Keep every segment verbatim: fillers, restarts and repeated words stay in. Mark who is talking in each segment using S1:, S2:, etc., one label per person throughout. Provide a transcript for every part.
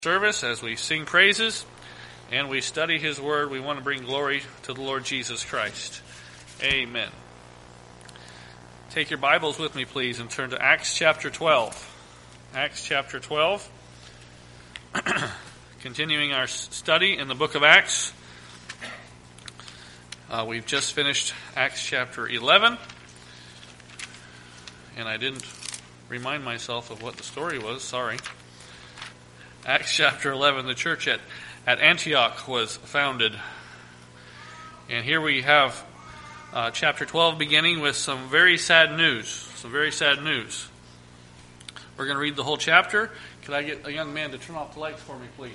S1: service as we sing praises and we study His Word. We want to bring glory to the Lord Jesus Christ. Amen. Take your Bibles with me, please, and turn to Acts chapter twelve. Acts chapter twelve. Continuing our study in the book of Acts. Uh, we've just finished Acts chapter eleven. And I didn't remind myself of what the story was. Sorry. Acts chapter eleven, the church at, at Antioch was founded. And here we have uh, chapter twelve beginning with some very sad news. Some very sad news. We're going to read the whole chapter. Could I get a young man to turn off the lights for me, please?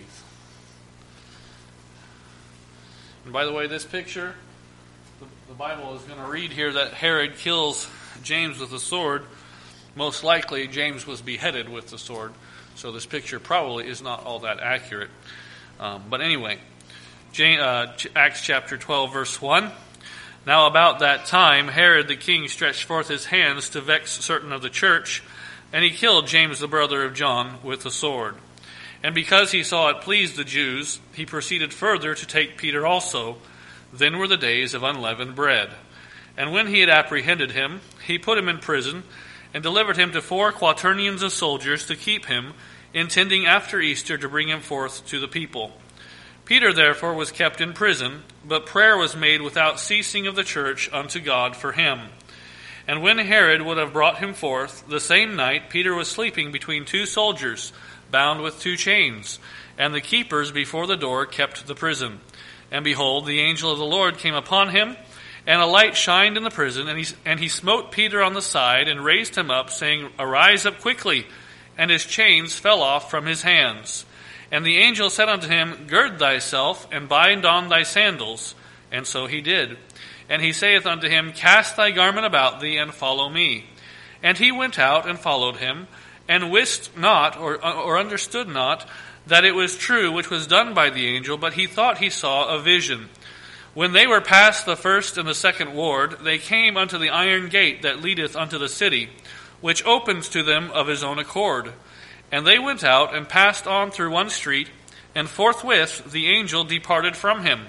S1: And by the way, this picture, the, the Bible is going to read here that Herod kills James with a sword. Most likely, James was beheaded with the sword. So this picture probably is not all that accurate. Um, but anyway, James, uh, Acts chapter twelve, verse one. Now about that time, Herod the king stretched forth his hands to vex certain of the church, and he killed James the brother of John with a sword. And because he saw it pleased the Jews, he proceeded further to take Peter also. Then were the days of unleavened bread. And when he had apprehended him, he put him in prison, and delivered him to four quaternions of soldiers to keep him, intending after Easter to bring him forth to the people. Peter therefore was kept in prison, but prayer was made without ceasing of the church unto God for him. And when Herod would have brought him forth, the same night Peter was sleeping between two soldiers, bound with two chains, and the keepers before the door kept the prison. And behold, the angel of the Lord came upon him, and a light shined in the prison, and he, and he smote Peter on the side, and raised him up, saying, Arise up quickly. And his chains fell off from his hands. And the angel said unto him, Gird thyself, and bind on thy sandals. And so he did. And he saith unto him, Cast thy garment about thee, and follow me. And he went out, and followed him, and wist not, or, or understood not, that it was true which was done by the angel, but he thought he saw a vision. When they were past the first and the second ward, they came unto the iron gate that leadeth unto the city, which opens to them of his own accord. And they went out and passed on through one street, and forthwith the angel departed from him.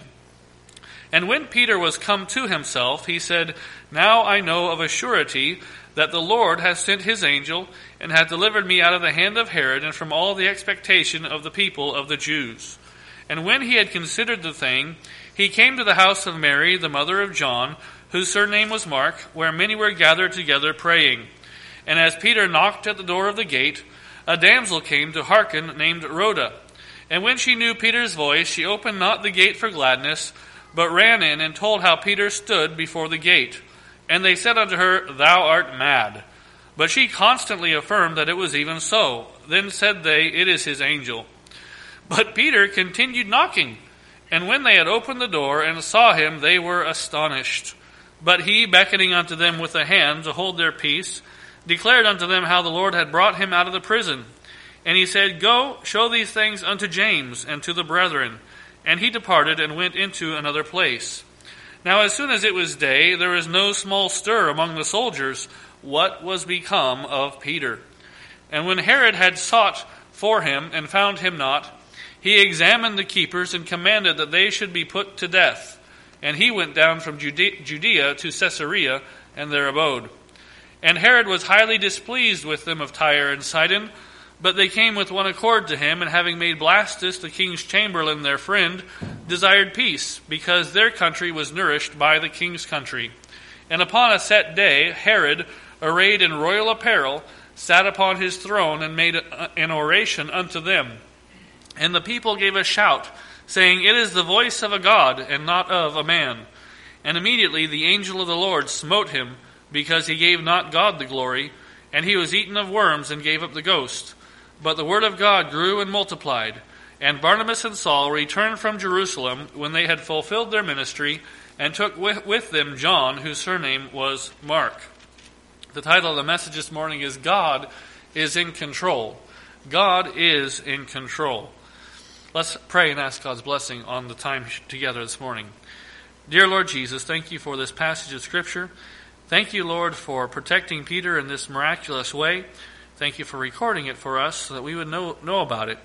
S1: And when Peter was come to himself, he said, Now I know of a surety that the Lord hath sent his angel, and hath delivered me out of the hand of Herod, and from all the expectation of the people of the Jews. And when he had considered the thing, he came to the house of Mary, the mother of John, whose surname was Mark, where many were gathered together praying. And as Peter knocked at the door of the gate, a damsel came to hearken, named Rhoda. And when she knew Peter's voice, she opened not the gate for gladness, but ran in and told how Peter stood before the gate. And they said unto her, Thou art mad. But she constantly affirmed that it was even so. Then said they, It is his angel. But Peter continued knocking. And when they had opened the door and saw him, they were astonished. But he, beckoning unto them with a hand to hold their peace, declared unto them how the Lord had brought him out of the prison. And he said, Go, show these things unto James and to the brethren. And he departed and went into another place. Now as soon as it was day, there was no small stir among the soldiers, what was become of Peter. And when Herod had sought for him and found him not, he examined the keepers and commanded that they should be put to death. And he went down from Judea to Caesarea, and there abode. And Herod was highly displeased with them of Tyre and Sidon, but they came with one accord to him, and having made Blastus the king's chamberlain their friend, desired peace, because their country was nourished by the king's country. And upon a set day, Herod, arrayed in royal apparel, sat upon his throne, and made an oration unto them. And the people gave a shout, saying, It is the voice of a God, and not of a man. And immediately the angel of the Lord smote him, because he gave not God the glory, and he was eaten of worms, and gave up the ghost. But the word of God grew and multiplied. And Barnabas and Saul returned from Jerusalem, when they had fulfilled their ministry, and took with, with them John, whose surname was Mark. The title of the message this morning is God is in control. God is in control. Let's pray and ask God's blessing on the time together this morning. Dear Lord Jesus, thank you for this passage of Scripture. Thank you, Lord, for protecting Peter in this miraculous way. Thank you for recording it for us so that we would know, know about it.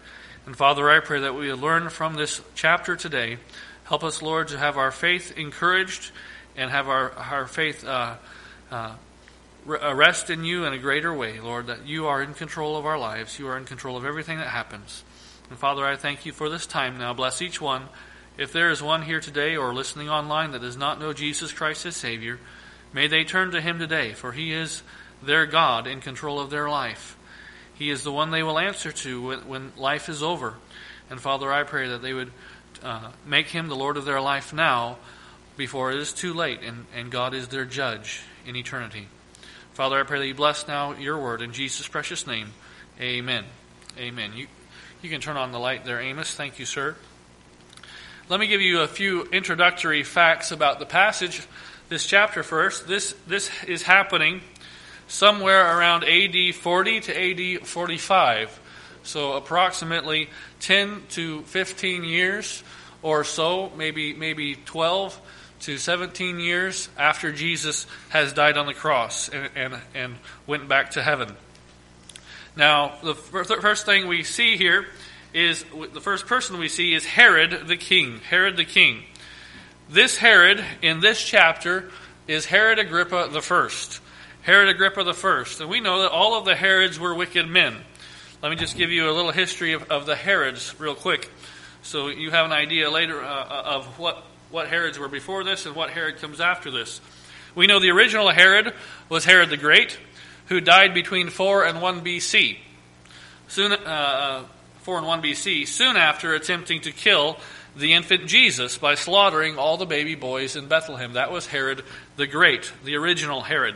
S1: And Father, I pray that we would learn from this chapter today. Help us, Lord, to have our faith encouraged and have our, our faith uh, uh, rest in you in a greater way, Lord, that you are in control of our lives. You are in control of everything that happens. And Father, I thank you for this time now. Bless each one. If there is one here today or listening online that does not know Jesus Christ as Savior, may they turn to him today, for he is their God in control of their life. He is the one they will answer to when, when life is over. And Father, I pray that they would uh, make him the Lord of their life now before it is too late and, and God is their judge in eternity. Father, I pray that you bless now your word in Jesus' precious name. Amen. Amen. You, you can turn on the light there, Amos. Thank you, sir. Let me give you a few introductory facts about the passage, this chapter first. This, this is happening somewhere around A D forty to A D forty-five. So approximately ten to fifteen years or so, maybe maybe twelve to seventeen years after Jesus has died on the cross and, and, and went back to heaven. Now, the first thing we see here is, the first person we see is Herod the king. Herod the king. This Herod in this chapter is Herod Agrippa the first. Herod Agrippa the first. And we know that all of the Herods were wicked men. Let me just give you a little history of, of the Herods real quick, so you have an idea later uh, of what, what Herods were before this and what Herod comes after this. We know the original Herod was Herod the Great, who died between four and one B C. Soon, uh, four and one B C, soon after attempting to kill the infant Jesus by slaughtering all the baby boys in Bethlehem. That was Herod the Great, the original Herod.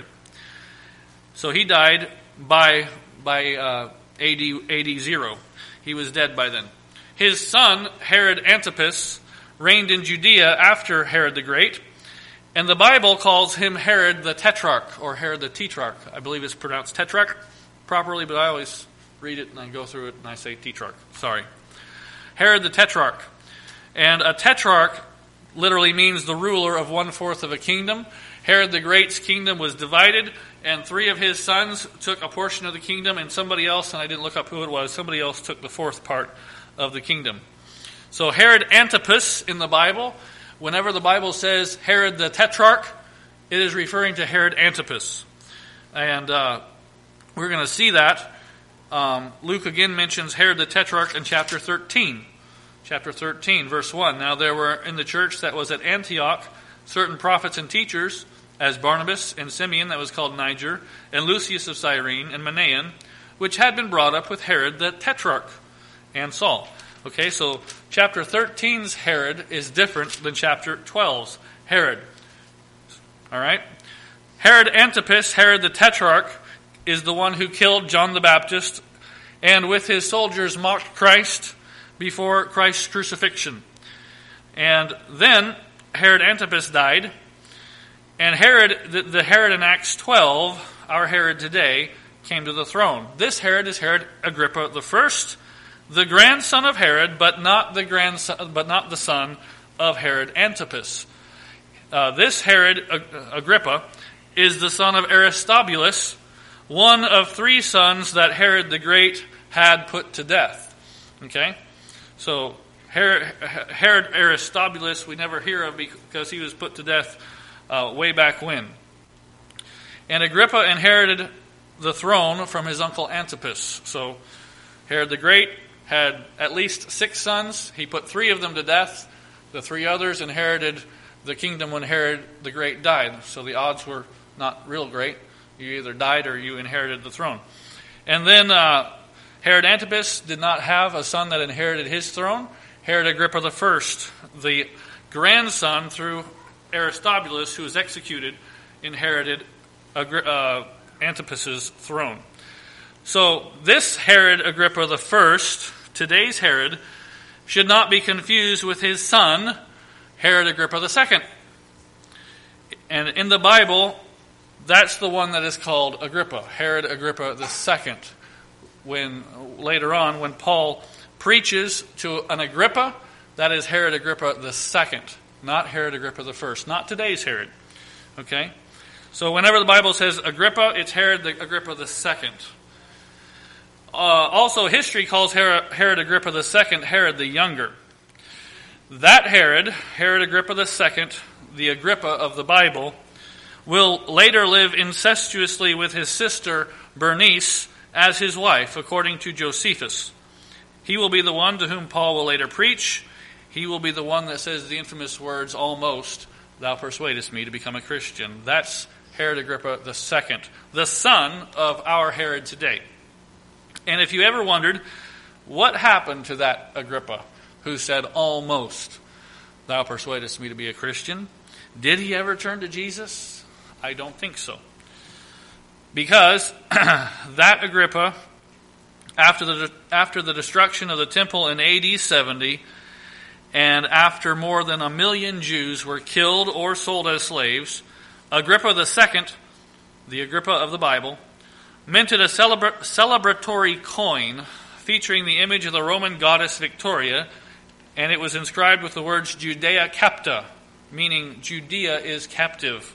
S1: So he died by by uh, A D A D zero. He was dead by then. His son, Herod Antipas, reigned in Judea after Herod the Great, and the Bible calls him Herod the Tetrarch, or Herod the Tetrarch. I believe it's pronounced Tetrarch properly, but I always read it and I go through it and I say Tetrarch. Sorry. Herod the Tetrarch. And a tetrarch literally means the ruler of one-fourth of a kingdom. Herod the Great's kingdom was divided, and three of his sons took a portion of the kingdom, and somebody else, and I didn't look up who it was, somebody else took the fourth part of the kingdom. So Herod Antipas in the Bible, whenever the Bible says Herod the Tetrarch, it is referring to Herod Antipas. And uh, we're going to see that. Um, Luke again mentions Herod the Tetrarch in chapter thirteen. Chapter thirteen, verse one. Now there were in the church that was at Antioch certain prophets and teachers, as Barnabas and Simeon, that was called Niger, and Lucius of Cyrene, and Manaen, which had been brought up with Herod the Tetrarch and Saul. Okay, so chapter thirteen's Herod is different than chapter twelve's Herod. All right? Herod Antipas, Herod the Tetrarch, is the one who killed John the Baptist and with his soldiers mocked Christ before Christ's crucifixion. And then Herod Antipas died, and Herod, the, the Herod in Acts twelve, our Herod today, came to the throne. This Herod is Herod Agrippa the first, the grandson of Herod, but not the grandson, but not the son of Herod Antipas. Uh, this Herod Agrippa is the son of Aristobulus, one of three sons that Herod the Great had put to death. Okay? So, Herod, Herod Aristobulus, we never hear of because he was put to death uh, way back when. And Agrippa inherited the throne from his uncle Antipas. So, Herod the Great had at least six sons. He put three of them to death. The three others inherited the kingdom when Herod the Great died. So the odds were not real great. You either died or you inherited the throne. And then uh, Herod Antipas did not have a son that inherited his throne. Herod Agrippa the first, the grandson through Aristobulus, who was executed, inherited uh, Antipas's throne. So this Herod Agrippa the first, today's Herod, should not be confused with his son, Herod Agrippa the second. And in the Bible, that's the one that is called Agrippa, Herod Agrippa the second. When later on, when Paul preaches to an Agrippa, that is Herod Agrippa the second, not Herod Agrippa the first, not today's Herod. Okay? So whenever the Bible says Agrippa, it's Herod the Agrippa the second. also, history calls Herod Agrippa the Second Herod the Younger. That Herod, Herod Agrippa the Second, the Agrippa of the Bible, will later live incestuously with his sister Bernice as his wife, according to Josephus. He will be the one to whom Paul will later preach. He will be the one that says the infamous words, almost, thou persuadest me to become a Christian. That's Herod Agrippa the Second, the son of our Herod today. And if you ever wondered, what happened to that Agrippa who said, almost, thou persuadest me to be a Christian? Did he ever turn to Jesus? I don't think so. Because that Agrippa, after the, after the destruction of the temple in A D seventy, and after more than a million Jews were killed or sold as slaves, Agrippa the Second, the Agrippa of the Bible, minted a celebra- celebratory coin featuring the image of the Roman goddess Victoria, and it was inscribed with the words Judea Capta, meaning Judea is captive.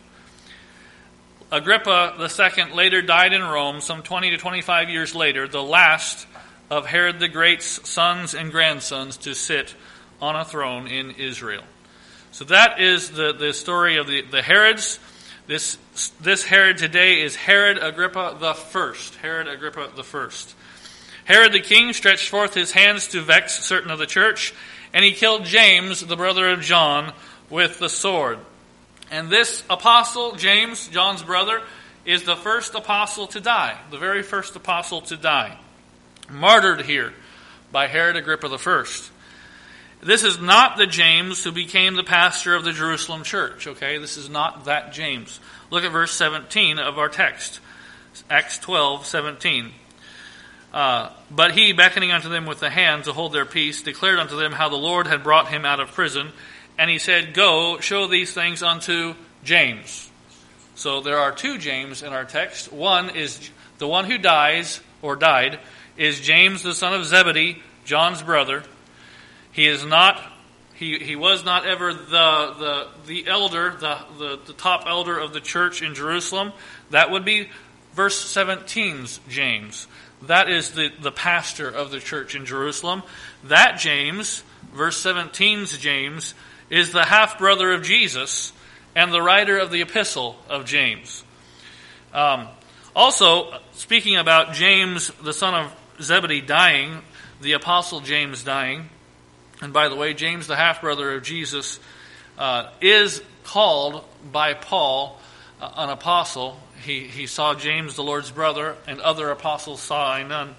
S1: Agrippa the Second later died in Rome some twenty to twenty-five years later, the last of Herod the Great's sons and grandsons to sit on a throne in Israel. So that is the, the story of the, the Herods. This, this Herod today is Herod Agrippa the First. Herod Agrippa the First. Herod the king stretched forth his hands to vex certain of the church, and he killed James, the brother of John, with the sword. And this apostle, James, John's brother, is the first apostle to die, the very first apostle to die. Martyred here by Herod Agrippa the First. This is not the James who became the pastor of the Jerusalem church, okay? This is not that James. Look at verse seventeen of our text. Acts twelve, seventeen. Uh, but he, beckoning unto them with the hand to hold their peace, declared unto them how the Lord had brought him out of prison. And he said, go, show these things unto James. So there are two James in our text. One is the one who dies, or died, is James the son of Zebedee, John's brother. He is not, he, he was not ever the the, the elder, the, the, the top elder of the church in Jerusalem. That would be verse seventeen's James. That is the, the pastor of the church in Jerusalem. That James, verse seventeen's James, is the half-brother of Jesus and the writer of the epistle of James. Um, also, speaking about James, the son of Zebedee, dying, the apostle James dying, and by the way, James, the half-brother of Jesus, uh, is called by Paul uh, an apostle. He, he saw James, the Lord's brother, and other apostles saw I none.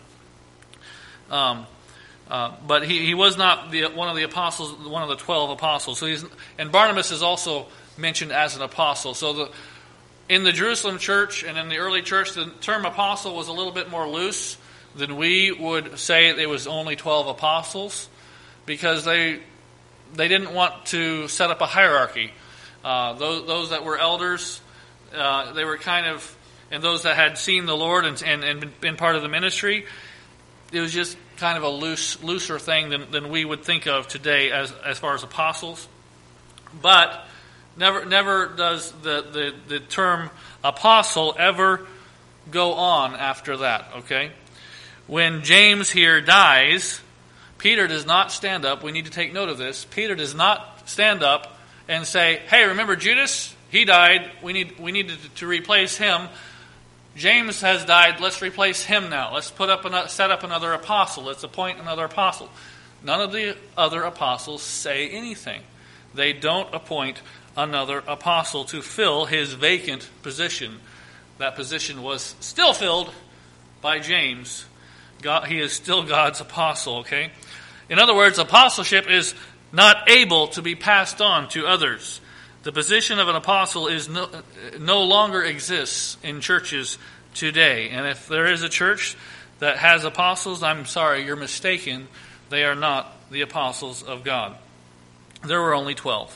S1: Um, uh, but he, he was not the, one of the apostles, one of the twelve apostles. So he's, and Barnabas is also mentioned as an apostle. So the, in the Jerusalem church and in the early church, the term apostle was a little bit more loose than we would say it was only twelve apostles, because they they didn't want to set up a hierarchy. Uh, those, those that were elders, uh, they were kind of, and those that had seen the Lord and, and, and been part of the ministry, it was just kind of a loose, looser thing than, than we would think of today as as far as apostles. But never never does the, the, the term apostle ever go on after that, okay? When James here dies, Peter does not stand up. We need to take note of this. Peter does not stand up and say, hey, remember Judas? He died. We need we needed to replace him. James has died. Let's replace him now. Let's put up another, set up another apostle. Let's appoint another apostle. None of the other apostles say anything. They don't appoint another apostle to fill his vacant position. That position was still filled by James. God, he is still God's apostle, okay? In other words, apostleship is not able to be passed on to others. The position of an apostle is no, no longer exists in churches today. And if there is a church that has apostles, I'm sorry, you're mistaken. They are not the apostles of God. There were only twelve.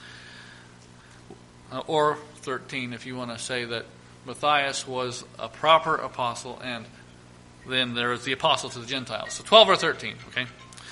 S1: Uh, or thirteen, if you want to say that Matthias was a proper apostle, and then there is the apostle to the Gentiles. So twelve or thirteen, okay?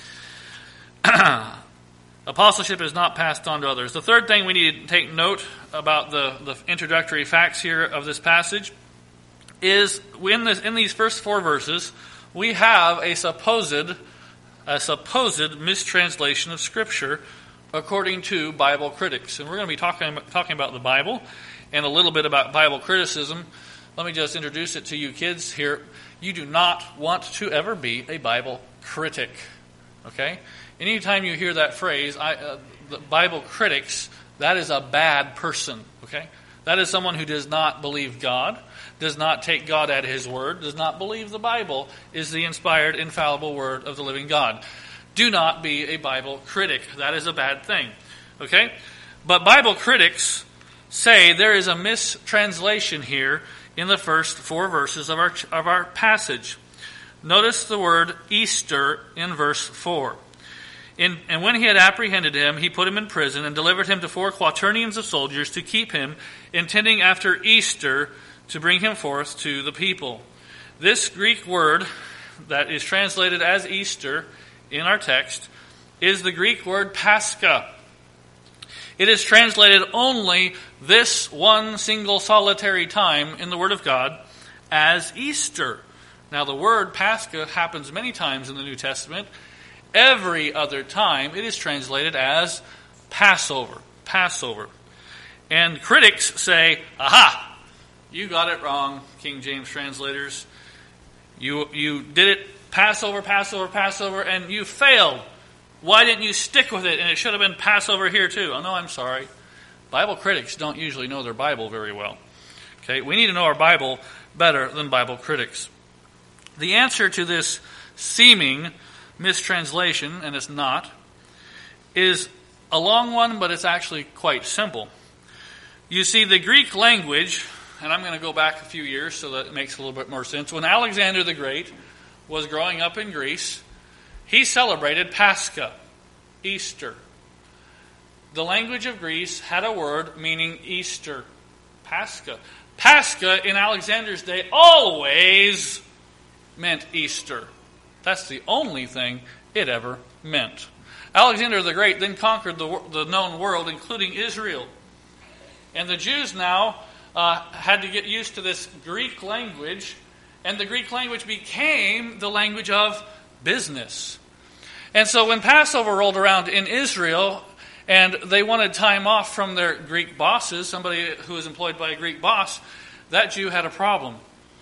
S1: Apostleship is not passed on to others. The third thing we need to take note about the, the introductory facts here of this passage is in, this, in these first four verses, we have a supposed a supposed mistranslation of Scripture according to Bible critics. And we're going to be talking, talking about the Bible and a little bit about Bible criticism. Let me just introduce it to you kids here. You do not want to ever be a Bible critic. Okay? Anytime you hear that phrase, I, uh, the Bible critics, that is a bad person. Okay? That is someone who does not believe God, does not take God at His word, does not believe the Bible is the inspired, infallible word of the living God. Do not be a Bible critic. That is a bad thing. Okay? But Bible critics say there is a mistranslation here in the first four verses of our, of our passage. Notice the word Easter in verse four. In, and when he had apprehended him, he put him in prison and delivered him to four quaternions of soldiers to keep him, intending after Easter to bring him forth to the people. This Greek word that is translated as Easter in our text is the Greek word Pascha. It is translated only this one single solitary time in the Word of God as Easter. Now the word Pascha happens many times in the New Testament. Every other time it is translated as Passover. Passover. And critics say, aha! You got it wrong, King James translators. You you did it Passover, Passover, Passover, and you failed. Why didn't you stick with it? And it should have been Passover here too. Oh no, I'm sorry. Bible critics don't usually know their Bible very well. Okay, we need to know our Bible better than Bible critics. The answer to this seeming mistranslation, and it's not, is a long one, but it's actually quite simple. You see, the Greek language, and I'm going to go back a few years so that it makes a little bit more sense. When Alexander the Great was growing up in Greece, he celebrated Pascha, Easter. The language of Greece had a word meaning Easter, Pascha. Pascha in Alexander's day always meant Easter. That's the only thing it ever meant. Alexander the Great then conquered the, the known world, including Israel. And the Jews now uh, had to get used to this Greek language, and the Greek language became the language of business. And so when Passover rolled around in Israel, and they wanted time off from their Greek bosses, somebody who was employed by a Greek boss, that Jew had a problem.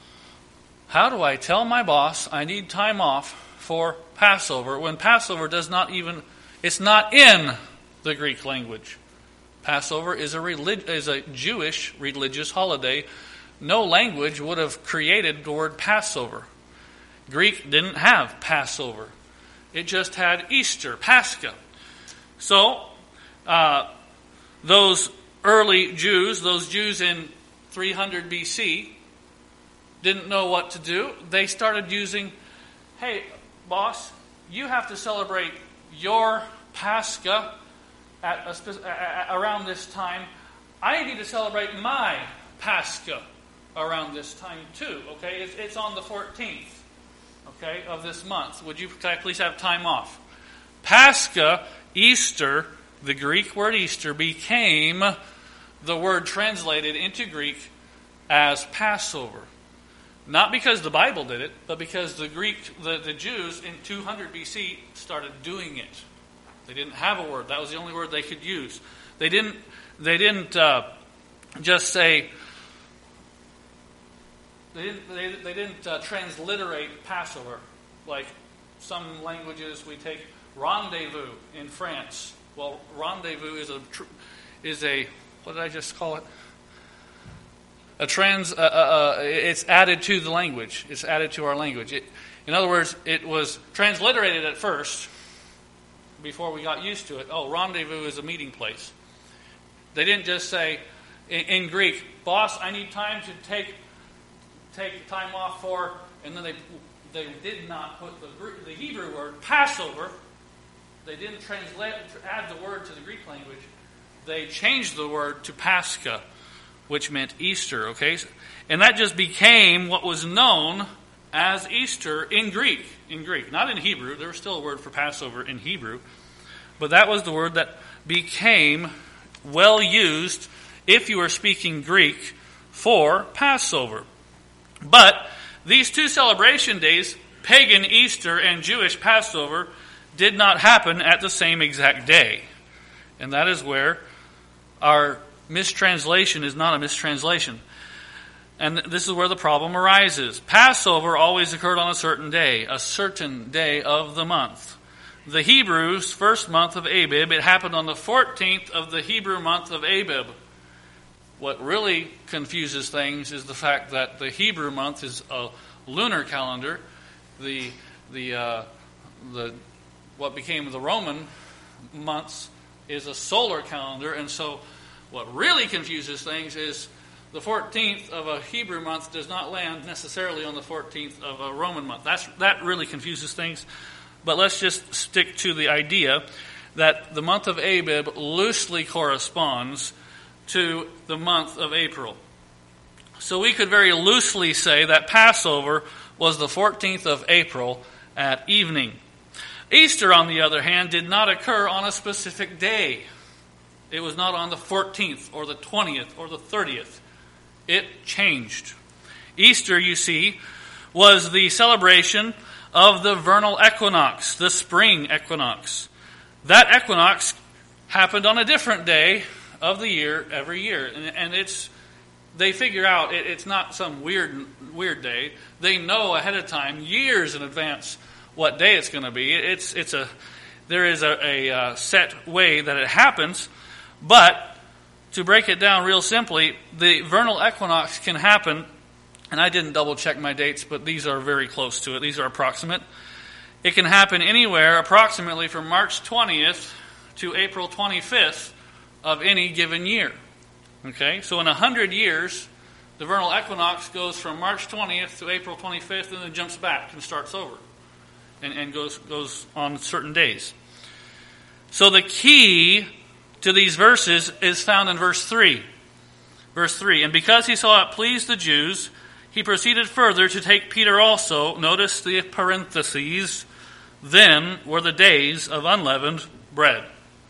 S1: How do I tell my boss I need time off for Passover when Passover does not even, it's not in the Greek language? Passover is a relig- is a Jewish religious holiday. No language would have created the word Passover. Greek didn't have Passover. It just had Easter, Pascha. So, uh, those early Jews, those Jews in three hundred B C, didn't know what to do. They started using, hey, boss, you have to celebrate your Pascha at a spe- around this time. I need to celebrate my Pascha around this time too. Okay, it's, it's on the fourteenth, okay, of this month. Would you please have time off? Pascha, Easter, the Greek word Easter became the word translated into Greek as Passover. Not because the Bible did it, but because the Greek, the, the Jews in two hundred B C started doing it. They didn't have a word. That was the only word they could use. They didn't. They didn't uh, just say. They didn't. They, they didn't uh, transliterate Passover like some languages. We take rendezvous in France. Well, rendezvous is a is a what did I just call it? A trans, uh, uh, it's added to the language. It's added to our language. It, in other words, it was transliterated at first before we got used to it. Oh, rendezvous is a meeting place. They didn't just say in, in Greek, boss, I need time to take take time off for, and then they they did not put the the Hebrew word Passover. They didn't translate add the word to the Greek language. They changed the word to Pascha, which meant Easter, okay? And that just became what was known as Easter in Greek. In Greek, not in Hebrew. There was still a word for Passover in Hebrew. But that was the word that became well used if you were speaking Greek for Passover. But these two celebration days pagan Easter and Jewish Passover did not happen at the same exact day. And that is where our mistranslation is not a mistranslation. And this is where the problem arises. Passover always occurred on a certain day, a certain day of the month. The Hebrews' first month of Abib, it happened on the fourteenth of the Hebrew month of Abib. What really confuses things is the fact that the Hebrew month is a lunar calendar. The the uh, the what became the Roman months is a solar calendar, and so what really confuses things is the fourteenth of a Hebrew month does not land necessarily on the fourteenth of a Roman month. That's that really confuses things. But let's just stick to the idea that the month of Abib loosely corresponds to the month of April. So we could very loosely say that Passover was the fourteenth of April at evening. Easter, on the other hand, did not occur on a specific day. It was not on the fourteenth or the twentieth or the thirtieth. It changed. Easter, you see, was the celebration of the vernal equinox, the spring equinox. That equinox happened on a different day of the year every year. And, and it's they figure out it, it's not some weird weird day. They know ahead of time, years in advance, what day it's going to be. It's it's a there is a, a, a set way that it happens, but to break it down real simply, the vernal equinox can happen, and I didn't double check my dates, but these are very close to it. These are approximate. It can happen anywhere approximately from March twentieth to April twenty-fifth of any given year. Okay, so in a hundred years, the vernal equinox goes from March twentieth to April twenty-fifth, and then jumps back and starts over, and, and goes goes on certain days. So the key to these verses is found in verse three. Verse three, and because he saw it pleased the Jews, he proceeded further to take Peter also. Notice the parentheses. Then were the days of unleavened bread.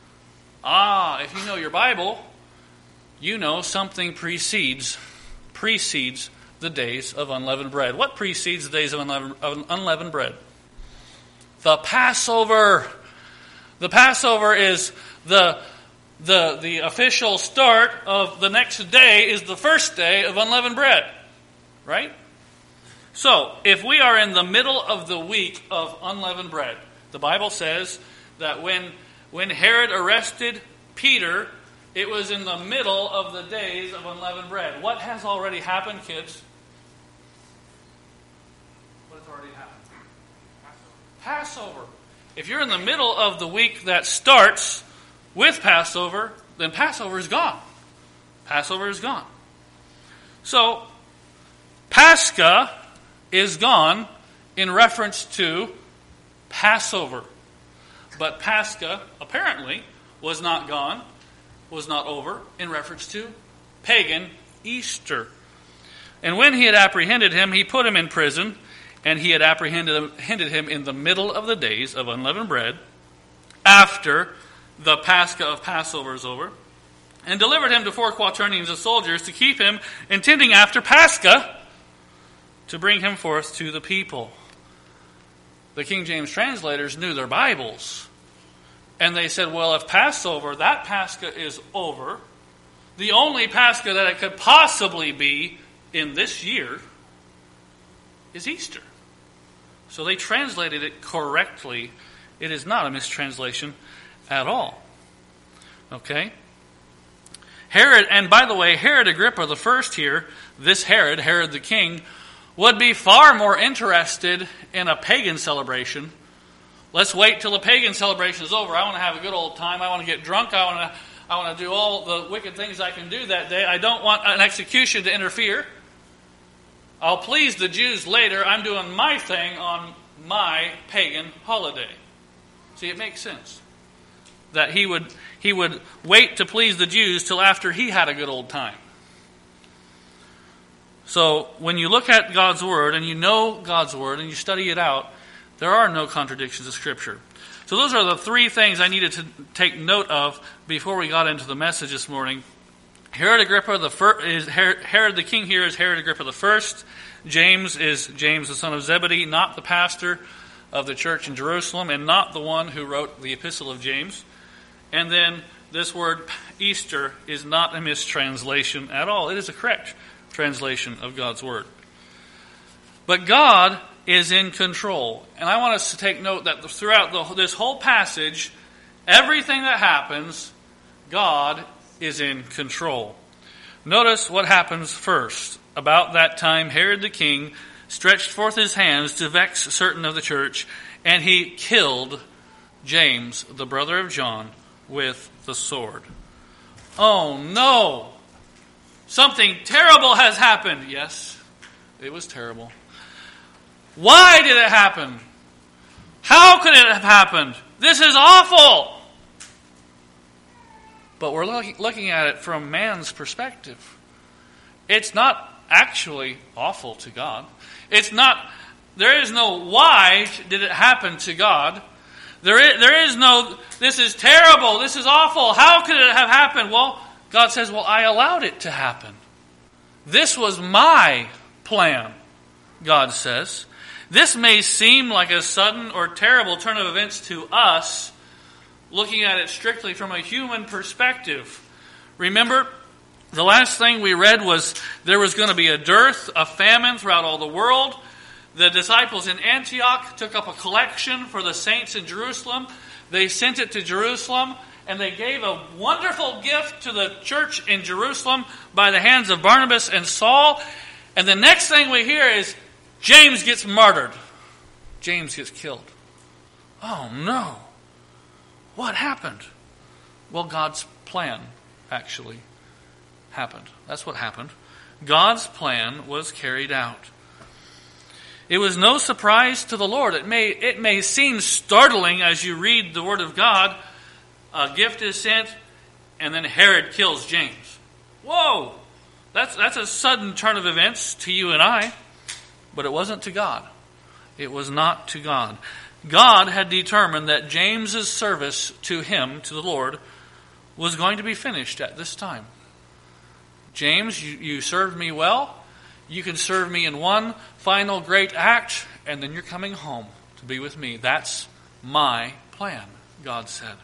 S1: Ah, if you know your Bible, you know something precedes precedes the days of unleavened bread. What precedes the days of unleavened, of unleavened bread? The Passover. The Passover is the The, the official start of the next day is the first day of unleavened bread. Right? So, if we are in the middle of the week of unleavened bread, the Bible says that when, when Herod arrested Peter, it was in the middle of the days of unleavened bread. What has already happened, kids? What has already happened? Passover. Passover. If you're in the middle of the week that starts with Passover, then Passover is gone. Passover is gone. So, Pascha is gone in reference to Passover. But Pascha, apparently, was not gone, was not over, in reference to pagan Easter. And when he had apprehended him, he put him in prison, and he had apprehended him in the middle of the days of unleavened bread, after the Pascha of Passover is over, and delivered him to four quaternions of soldiers to keep him, intending after Pascha to bring him forth to the people. The King James translators knew their Bibles, and they said, well, if Passover, that Pascha is over, the only Pascha that it could possibly be in this year is Easter. So they translated it correctly. It is not a mistranslation at all. Okay? Herod, and by the way, Herod Agrippa the first here, this Herod, Herod the king, would be far more interested in a pagan celebration. Let's wait till the pagan celebration is over. I want to have a good old time. I want to get drunk. I want to I want to do all the wicked things I can do that day. I don't want an execution to interfere. I'll please the Jews later. I'm doing my thing on my pagan holiday. See, it makes sense that he would he would wait to please the Jews till after he had a good old time. So when you look at God's Word and you know God's Word and you study it out, there are no contradictions of Scripture. So those are the three things I needed to take note of before we got into the message this morning. Herod Agrippa the first is Herod the king here is Herod Agrippa the first. James is James the son of Zebedee, not the pastor of the church in Jerusalem, and not the one who wrote the epistle of James. And then this word Easter is not a mistranslation at all. It is a correct translation of God's word. But God is in control. And I want us to take note that throughout the, this whole passage, everything that happens, God is in control. Notice what happens first. About that time, Herod the king stretched forth his hands to vex certain of the church, and he killed James, the brother of John, with the sword. Oh no! Something terrible has happened. Yes, it was terrible. Why did it happen? How could it have happened? This is awful! But we're looking, looking at it from man's perspective. It's not actually awful to God. It's not, there is no why did it happen to God. There is, there is no, this is terrible, this is awful, how could it have happened? Well, God says, well, I allowed it to happen. This was my plan, God says. This may seem like a sudden or terrible turn of events to us, looking at it strictly from a human perspective. Remember, the last thing we read was there was going to be a dearth, a famine throughout all the world. The disciples in Antioch took up a collection for the saints in Jerusalem. They sent it to Jerusalem, and they gave a wonderful gift to the church in Jerusalem by the hands of Barnabas and Saul. And the next thing we hear is James gets martyred. James gets killed. Oh no. What happened? Well, God's plan actually happened. That's what happened. God's plan was carried out. It was no surprise to the Lord. It may, it may seem startling as you read the Word of God. A gift is sent, and then Herod kills James. Whoa! That's, that's a sudden turn of events to you and I. But it wasn't to God. It was not to God. God had determined that James's service to him, to the Lord, was going to be finished at this time. James, you, you served me well. You can serve me in one final great act, and then you're coming home to be with me. That's my plan, God said.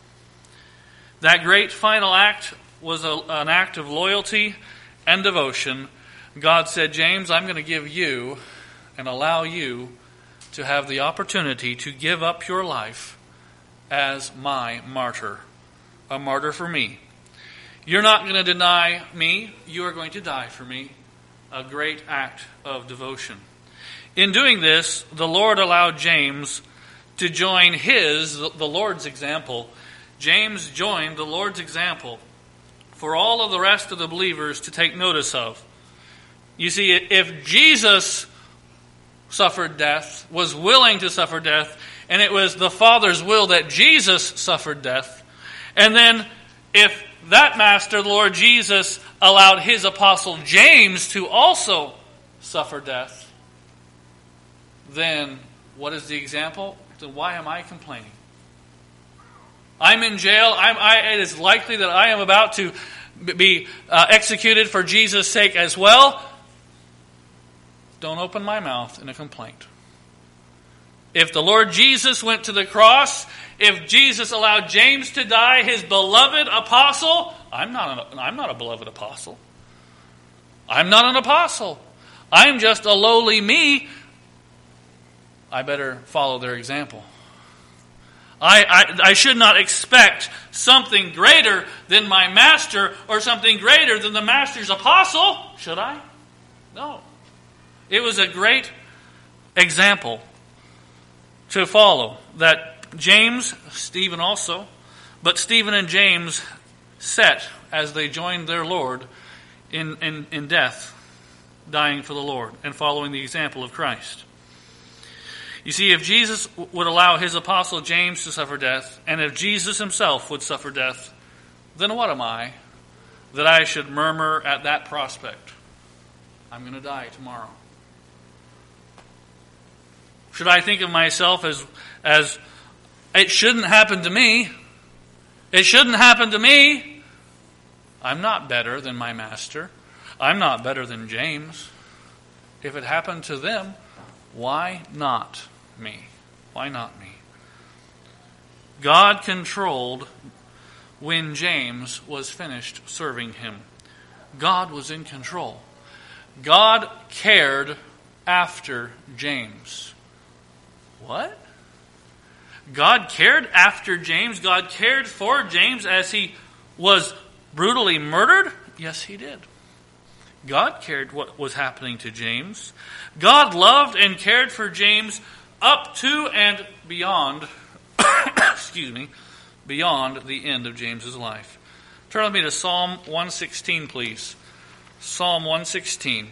S1: That great final act was a, an act of loyalty and devotion. God said, James, I'm going to give you and allow you to have the opportunity to give up your life as my martyr, a martyr for me. You're not going to deny me. You are going to die for me. A great act of devotion. In doing this, the Lord allowed James to join his, the Lord's example. James joined the Lord's example for all of the rest of the believers to take notice of. You see, if Jesus suffered death, was willing to suffer death, and it was the Father's will that Jesus suffered death, and then if that master, the Lord Jesus, allowed his apostle James to also suffer death, then what is the example? Then why am I complaining? I'm in jail. I'm, I, it is likely that I am about to be uh, executed for Jesus' sake as well. Don't open my mouth in a complaint. If the Lord Jesus went to the cross, if Jesus allowed James to die, his beloved apostle, I'm not an, I'm not a beloved apostle. I'm not an apostle. I'm just a lowly me. I better follow their example. I, I, I should not expect something greater than my master or something greater than the master's apostle, should I? No. It was a great example to follow that James, Stephen also, but Stephen and James set as they joined their Lord in, in, in death, dying for the Lord and following the example of Christ. You see, if Jesus would allow his apostle James to suffer death, and if Jesus himself would suffer death, then what am I that I should murmur at that prospect? I'm going to die tomorrow. Should I think of myself as, as it shouldn't happen to me? It shouldn't happen to me. I'm not better than my master. I'm not better than James. If it happened to them, why not me? Why not me? God controlled when James was finished serving him. God was in control. God cared after James. What? God cared after James? God cared for James as he was brutally murdered? Yes, he did. God cared what was happening to James. God loved and cared for James up to and beyond, excuse me, beyond the end of James's life. Turn with me to Psalm one sixteen, please. Psalm one sixteen.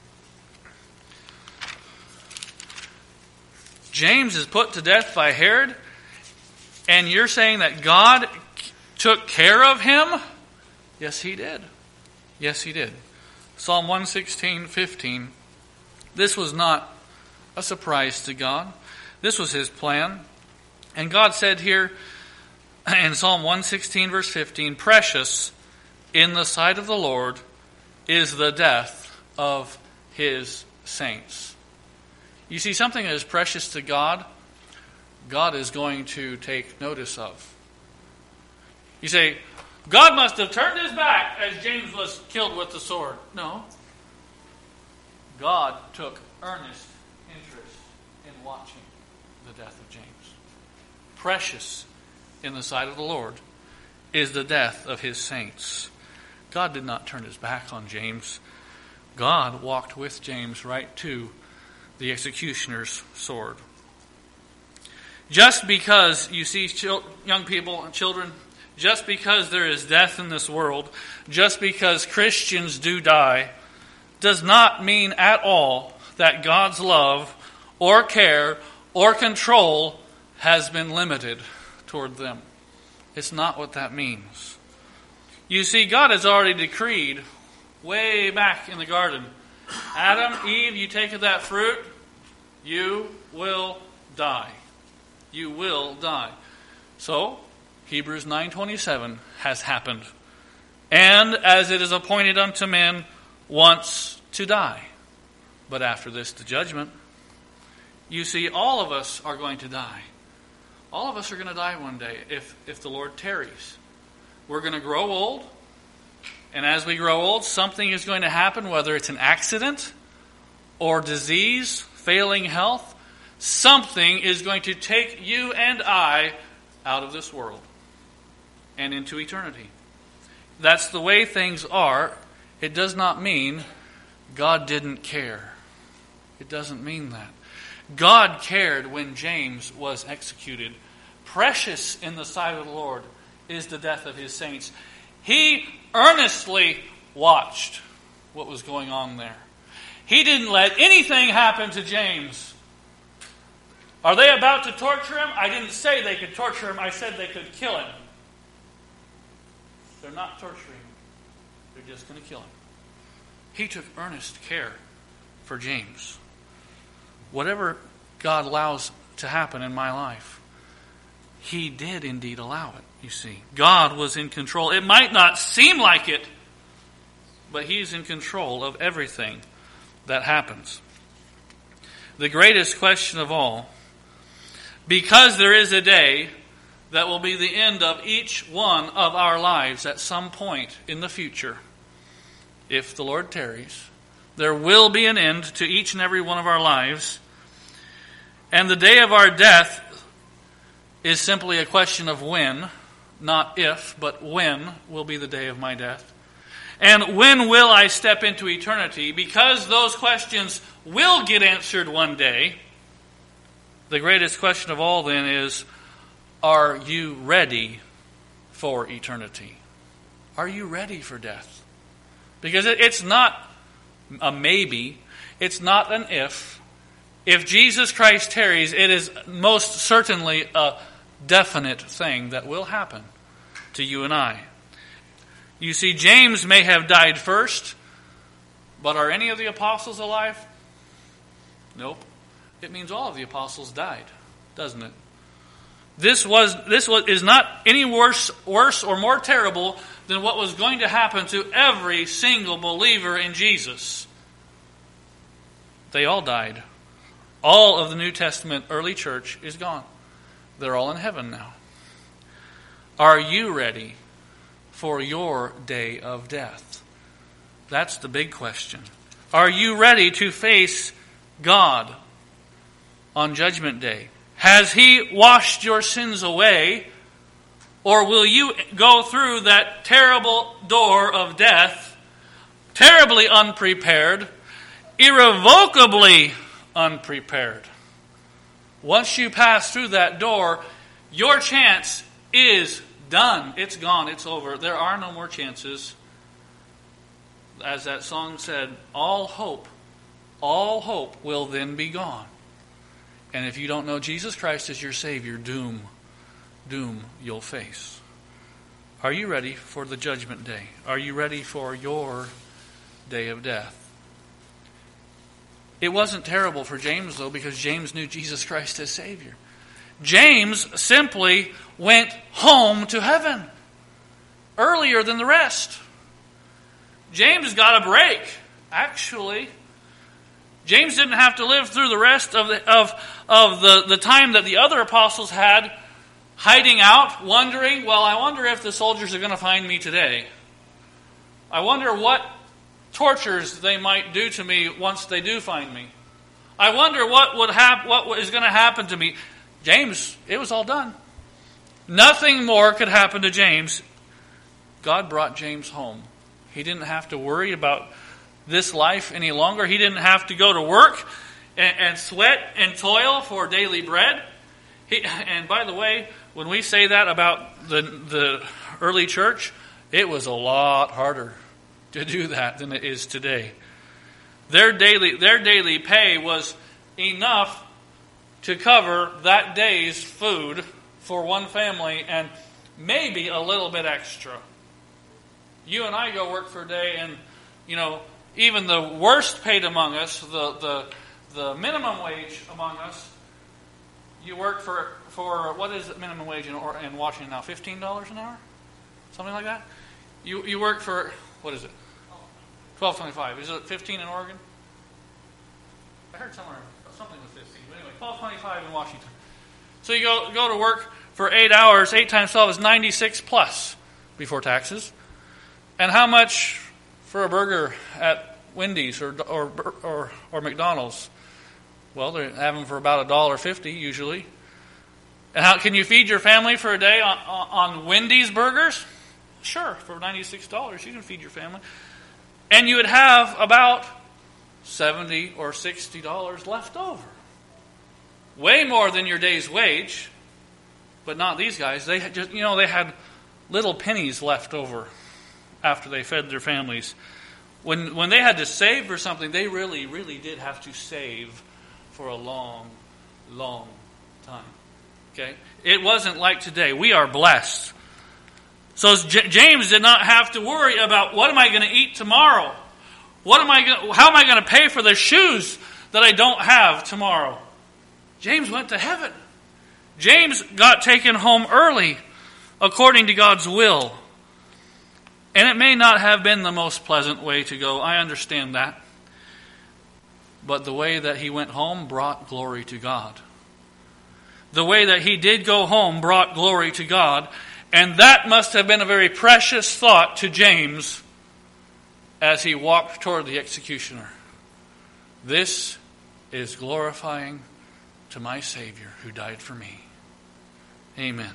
S1: James is put to death by Herod, and you're saying that God took care of him? Yes, he did. Yes, he did. Psalm one sixteen, fifteen. This was not a surprise to God. This was his plan. And God said here in Psalm one sixteen, verse fifteen, precious in the sight of the Lord is the death of his saints. You see, something that is precious to God, God is going to take notice of. You say, God must have turned his back as James was killed with the sword. No. God took earnest interest in watching the death of James. Precious in the sight of the Lord is the death of his saints. God did not turn his back on James. God walked with James right to the executioner's sword. Just because, you see, young people and children, just because there is death in this world, just because Christians do die, does not mean at all that God's love or care or control has been limited toward them. It's not what that means. You see, God has already decreed way back in the garden, Adam, Eve, you take of that fruit, you will die. You will die. So, Hebrews nine twenty-seven has happened. And as it is appointed unto men once to die, but after this the judgment. You see, all of us are going to die. All of us are going to die one day if, if the Lord tarries. We're going to grow old. And as we grow old, something is going to happen, whether it's an accident or disease, failing health. Something is going to take you and I out of this world and into eternity. That's the way things are. It does not mean God didn't care. It doesn't mean that. God cared when James was executed. Precious in the sight of the Lord is the death of his saints. He earnestly watched what was going on there. He didn't let anything happen to James. Are they about to torture him? I didn't say they could torture him. I said they could kill him. They're not torturing him. They're just going to kill him. He took earnest care for James. Whatever God allows to happen in my life, He did indeed allow it, you see. God was in control. It might not seem like it, but He's in control of everything that happens. The greatest question of all, because there is a day that will be the end of each one of our lives at some point in the future, if the Lord tarries, there will be an end to each and every one of our lives. And the day of our death is simply a question of when, not if, but when will be the day of my death. And when will I step into eternity? Because those questions will get answered one day. The greatest question of all then is, are you ready for eternity? Are you ready for death? Because it's not a maybe. It's not an if. If Jesus Christ tarries, it is most certainly a definite thing that will happen to you and I. You see, James may have died first, but are any of the apostles alive? Nope. It means all of the apostles died, doesn't it? This was this was is not any worse worse or more terrible than what was going to happen to every single believer in Jesus. They all died. All of the New Testament early church is gone. They're all in heaven now. Are you ready for your day of death? That's the big question. Are you ready to face God on Judgment Day? Has He washed your sins away? Or will you go through that terrible door of death, terribly unprepared, irrevocably unprepared? Once you pass through that door, your chance is done. It's gone. It's over. There are no more chances. As that song said, all hope, all hope will then be gone. And if you don't know Jesus Christ as your Savior, doom, doom you'll face. Are you ready for the judgment day? Are you ready for your day of death? It wasn't terrible for James, though, because James knew Jesus Christ as Savior. James simply went home to heaven earlier than the rest. James got a break, actually. James didn't have to live through the rest of the, of, of the, the time that the other apostles had, hiding out, wondering, well, I wonder if the soldiers are going to find me today. I wonder what tortures they might do to me once they do find me. I wonder what would hap- what is going to happen to me. James, it was all done. Nothing more could happen to James. God brought James home. He didn't have to worry about this life any longer. He didn't have to go to work and, and sweat and toil for daily bread. He, and by the way, when we say that about the the early church, it was a lot harder to do that than it is today. Their daily their daily pay was enough to cover that day's food for one family and maybe a little bit extra. You and I go work for a day, and you know, even the worst paid among us, the the, the minimum wage among us, you work for for what is it, minimum wage in, in Washington now? Fifteen dollars an hour, something like that. You you work for, what is it? Twelve twenty-five. Is it fifteen in Oregon? I heard somewhere something was fifteen. But anyway, twelve twenty-five in Washington. So you go go to work for eight hours. Eight times twelve is ninety-six plus before taxes. And how much for a burger at Wendy's or or or, or McDonald's? Well, they have them for about a dollar fifty usually. And how can you feed your family for a day on, on Wendy's burgers? Sure, for ninety-six dollars you can feed your family. And you would have about seventy or sixty dollars left over. Way more than your day's wage. But not these guys. They had just, you know, they had little pennies left over after they fed their families. When when they had to save for something, they really, really did have to save for a long, long time. Okay? It wasn't like today. We are blessed. So J- James did not have to worry about, what am I going to eat tomorrow? What am I going? How am I going to pay for the shoes that I don't have tomorrow? James went to heaven. James got taken home early according to God's will. And it may not have been the most pleasant way to go. I understand that. But the way that he went home brought glory to God. The way that he did go home brought glory to God. And that must have been a very precious thought to James as he walked toward the executioner. This is glorifying to my Savior who died for me. Amen.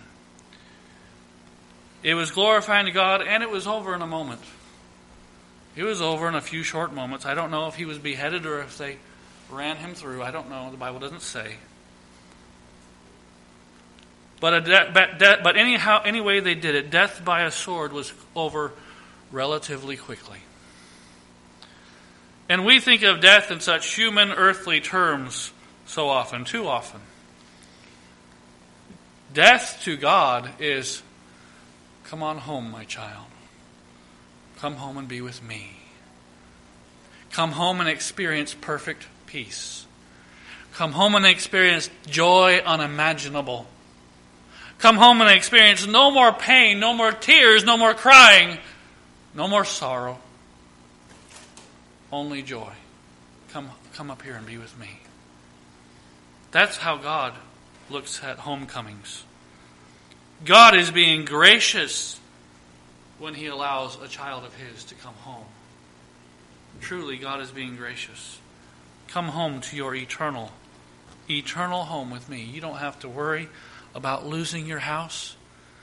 S1: It was glorifying to God, and it was over in a moment. It was over in a few short moments. I don't know if he was beheaded or if they ran him through. I don't know. The Bible doesn't say. But a de- but, de- but anyhow, any way they did it, death by a sword was over relatively quickly. And we think of death in such human, earthly terms so often, too often. Death to God is, come on home, my child. Come home and be with me. Come home and experience perfect peace. Come home and experience joy unimaginable. come home and experience no more pain, no more tears, no more crying, no more sorrow. Only joy. Come, come up here and be with me. That's how God looks at homecomings. God is being gracious when He allows a child of His to come home. Truly, God is being gracious. Come home to your eternal, eternal home with me. You don't have to worry about losing your house.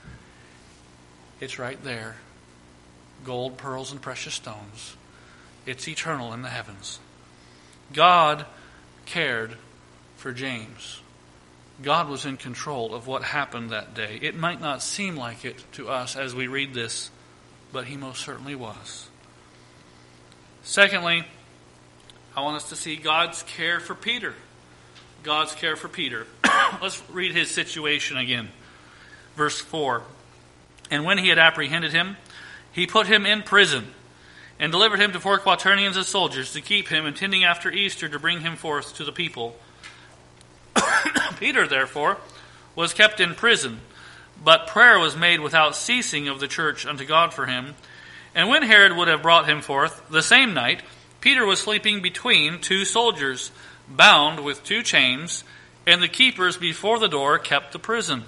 S1: It's right there. Gold, pearls, and precious stones. It's eternal in the heavens. God cared for James. God was in control of what happened that day. It might not seem like it to us as we read this, but He most certainly was. Secondly, I want us to see God's care for Peter. God's care for Peter. Let's read his situation again. Verse four. And when he had apprehended him, he put him in prison, and delivered him to four quaternions of soldiers to keep him, intending after Easter to bring him forth to the people. Peter, therefore, was kept in prison, but prayer was made without ceasing of the church unto God for him. And when Herod would have brought him forth the same night, Peter was sleeping between two soldiers, bound with two chains, and the keepers before the door kept the prison.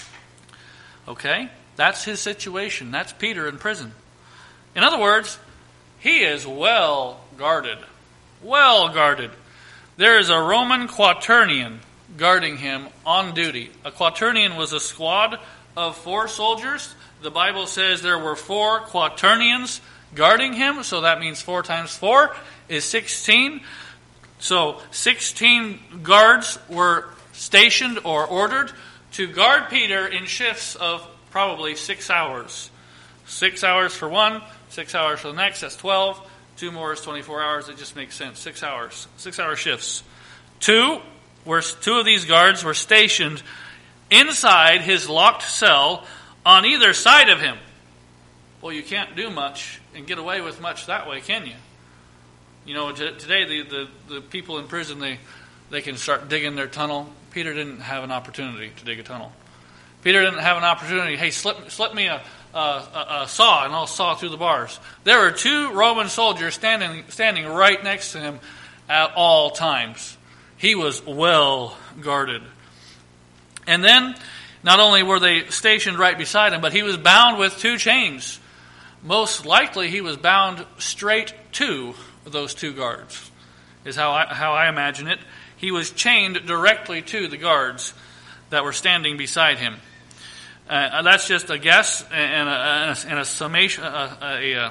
S1: Okay, that's his situation. That's Peter in prison. In other words, he is well guarded. Well guarded. There is a Roman quaternion guarding him on duty. A quaternion was a squad of four soldiers. The Bible says there were four quaternions guarding him, so that means four times four is sixteen. So sixteen guards were stationed or ordered to guard Peter in shifts of probably six hours. Six hours for one, six hours for the next, that's twelve. Two more is twenty-four hours. It just makes sense. Six hours. Six hour shifts. Two were two of these guards were stationed inside his locked cell on either side of him. Well, you can't do much and get away with much that way, can you? You know, t- today the, the, the people in prison, they, they can start digging their tunnel. Peter didn't have an opportunity to dig a tunnel. Peter didn't have an opportunity, hey, slip, slip me a, a, a, a saw and I'll saw through the bars. There were two Roman soldiers standing, standing right next to him at all times. He was well guarded. And then, not only were they stationed right beside him, but he was bound with two chains. Most likely he was bound straight to those two guards, is how I, how I imagine it. He was chained directly to the guards that were standing beside him. Uh, that's just a guess and a, and a summation, a, a, a,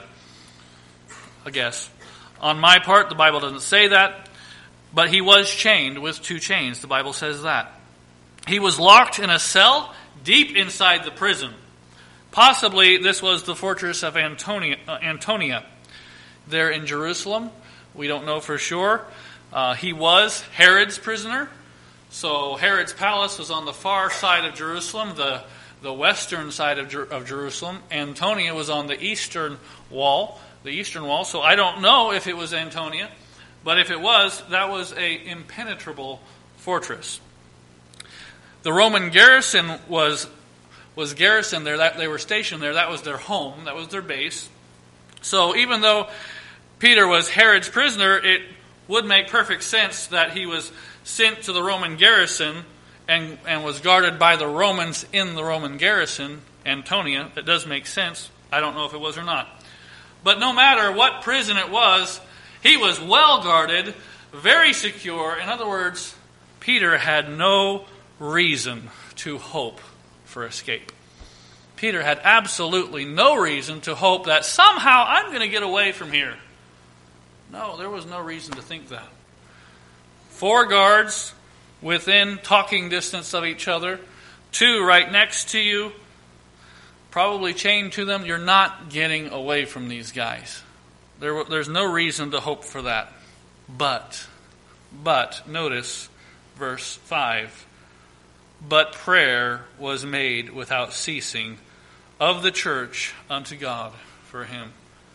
S1: a guess. On my part, the Bible doesn't say that, but he was chained with two chains. The Bible says that. He was locked in a cell deep inside the prison. Possibly this was the fortress of Antonia, uh, Antonia there in Jerusalem. We don't know for sure. Uh, he was Herod's prisoner. So Herod's palace was on the far side of Jerusalem, the, the western side of, Jer- of Jerusalem. Antonia was on the eastern wall, the eastern wall. So I don't know if it was Antonia, but if it was, that was a impenetrable fortress. The Roman garrison was was garrisoned there. That they were stationed there. That was their home. That was their base. So even though Peter was Herod's prisoner, it would make perfect sense that he was sent to the Roman garrison and, and was guarded by the Romans in the Roman garrison, Antonia. That does make sense. I don't know if it was or not. But no matter what prison it was, he was well guarded, very secure. In other words, Peter had no reason to hope for escape. Peter had absolutely no reason to hope that somehow I'm going to get away from here. No, there was no reason to think that. Four guards within talking distance of each other, two right next to you, probably chained to them. You're not getting away from these guys. There, there's no reason to hope for that. But, but, notice verse five. But prayer was made without ceasing of the church unto God for him.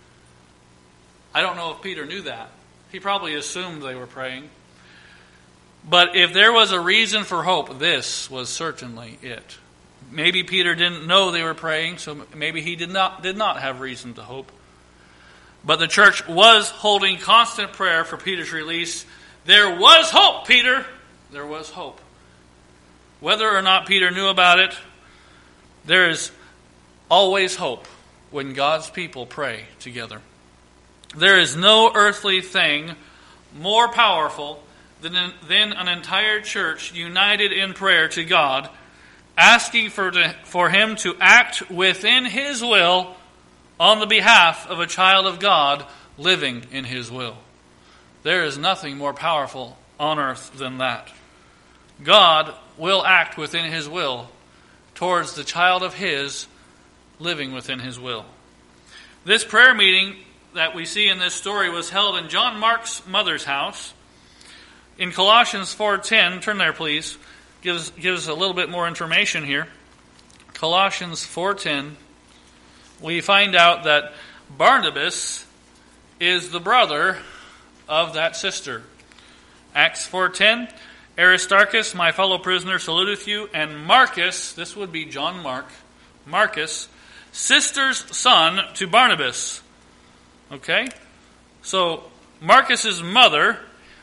S1: I don't know if Peter knew that. He probably assumed they were praying. But if there was a reason for hope, this was certainly it. Maybe Peter didn't know they were praying, so maybe he did not did not have reason to hope. But the church was holding constant prayer for Peter's release. There was hope, Peter. There was hope. Whether or not Peter knew about it, there is always hope when God's people pray together. There is no earthly thing more powerful than, than an entire church united in prayer to God, asking for, for Him to act within His will on the behalf of a child of God living in His will. There is nothing more powerful on earth than that. God will act within His will towards the child of His living within His will. This prayer meeting that we see in this story was held in John Mark's mother's house. In Colossians four ten, turn there please, gives gives a little bit more information here. Colossians four ten, we find out that Barnabas is the brother of that sister. Acts four ten, Aristarchus, my fellow prisoner, saluteth you, and Marcus, this would be John Mark, Marcus, sister's son to Barnabas. Okay? So, Marcus's mother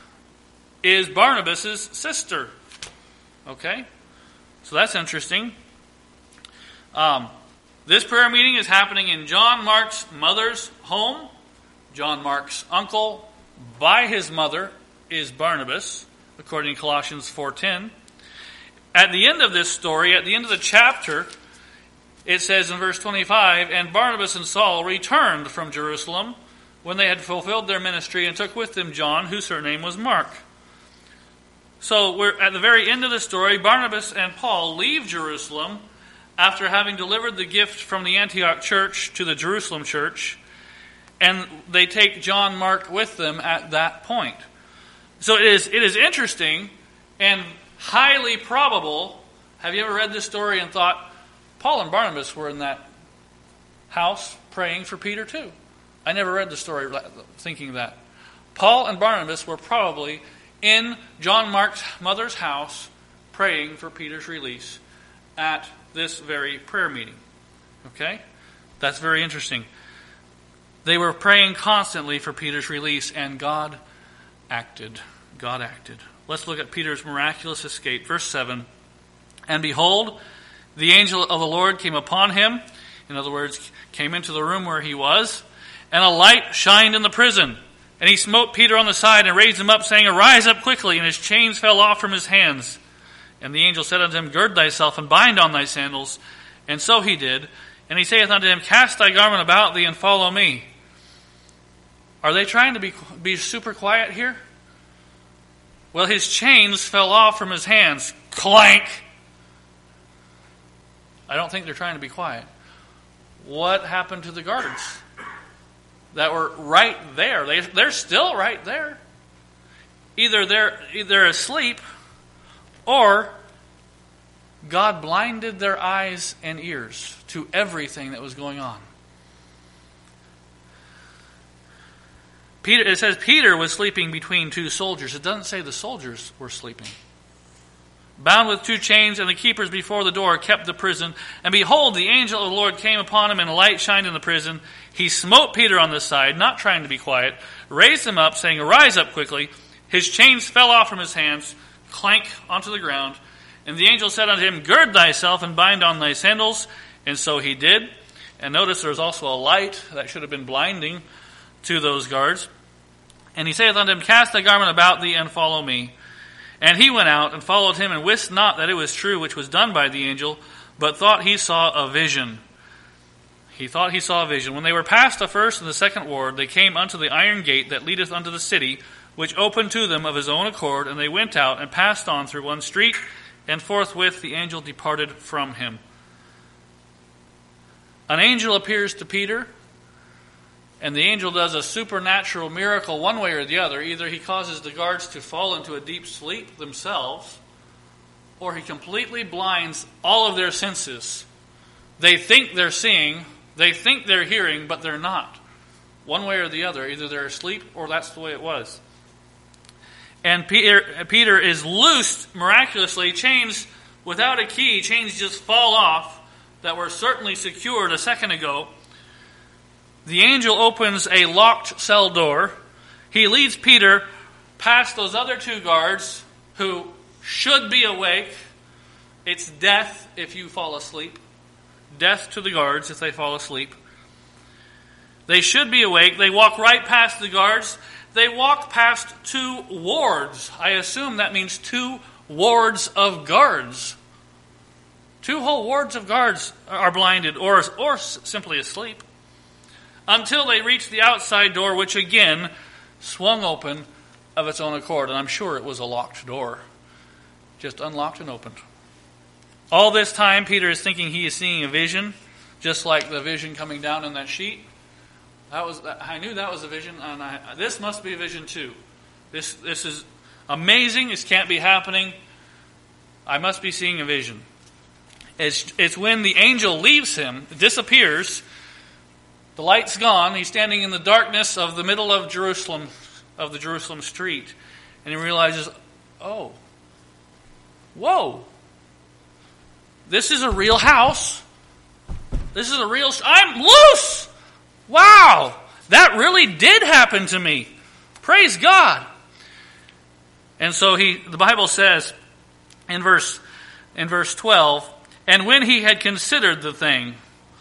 S1: is Barnabas's sister. Okay? So that's interesting. Um, this prayer meeting is happening in John Mark's mother's home. John Mark's uncle by his mother is Barnabas, according to Colossians four ten. At the end of this story, at the end of the chapter, it says in verse twenty-five, and Barnabas and Saul returned from Jerusalem when they had fulfilled their ministry and took with them John, whose surname was Mark. So we're at the very end of the story. Barnabas and Paul leave Jerusalem after having delivered the gift from the Antioch church to the Jerusalem church, and they take John Mark with them at that point. So it is it is interesting and highly probable. Have you ever read this story and thought, Paul and Barnabas were in that house praying for Peter too? I never read the story thinking that. Paul and Barnabas were probably in John Mark's mother's house praying for Peter's release at this very prayer meeting. Okay? That's very interesting. They were praying constantly for Peter's release, and God acted. God acted. Let's look at Peter's miraculous escape. Verse seven. And behold, the angel of the Lord came upon him. In other words, came into the room where he was, and a light shined in the prison. And he smote Peter on the side and raised him up, saying, Arise up quickly. And his chains fell off from his hands. And the angel said unto him, Gird thyself and bind on thy sandals. And so he did. And he saith unto him, Cast thy garment about thee and follow me. Are they trying to be, be super quiet here? Well, his chains fell off from his hands. Clank! I don't think they're trying to be quiet. What happened to the guards that were right there? They, they're still right there. Either they're, they're asleep, or God blinded their eyes and ears to everything that was going on. Peter, it says Peter was sleeping between two soldiers. It doesn't say the soldiers were sleeping. Bound with two chains, and the keepers before the door kept the prison. And behold, the angel of the Lord came upon him, and a light shined in the prison. He smote Peter on the side, not trying to be quiet, raised him up, saying, Arise up quickly. His chains fell off from his hands, clank onto the ground. And the angel said unto him, Gird thyself and bind on thy sandals. And so he did. And notice there was also a light that should have been blinding to those guards. And he saith unto him, Cast thy garment about thee and follow me. And he went out and followed him, and wist not that it was true which was done by the angel, but thought he saw a vision. He thought he saw a vision. When they were past the first and the second ward, they came unto the iron gate that leadeth unto the city, which opened to them of his own accord, and they went out and passed on through one street, and forthwith the angel departed from him. An angel appears to Peter, and the angel does a supernatural miracle one way or the other. Either he causes the guards to fall into a deep sleep themselves, or he completely blinds all of their senses. They think they're seeing, they think they're hearing, but they're not. One way or the other. Either they're asleep, or that's the way it was. And Peter, Peter is loosed miraculously. Chains without a key, chains just fall off that were certainly secured a second ago. The angel opens a locked cell door. He leads Peter past those other two guards who should be awake. It's death if you fall asleep. Death to the guards if they fall asleep. They should be awake. They walk right past the guards. They walk past two wards. I assume that means two wards of guards. Two whole wards of guards are blinded or, or simply asleep. Until they reach the outside door, which again swung open of its own accord. And I'm sure it was a locked door. Just unlocked and opened. All this time, Peter is thinking he is seeing a vision, just like the vision coming down in that sheet. That was I knew that was a vision, and I, this must be a vision too. This this is amazing. This can't be happening. I must be seeing a vision. It's, it's when the angel leaves him, disappears. The light's gone. He's standing in the darkness of the middle of Jerusalem, of the Jerusalem street, and he realizes, oh, whoa. This is a real house. This is a real... I'm loose! Wow! That really did happen to me. Praise God. And so he, the Bible says in verse, in verse twelve, and when he had considered the thing...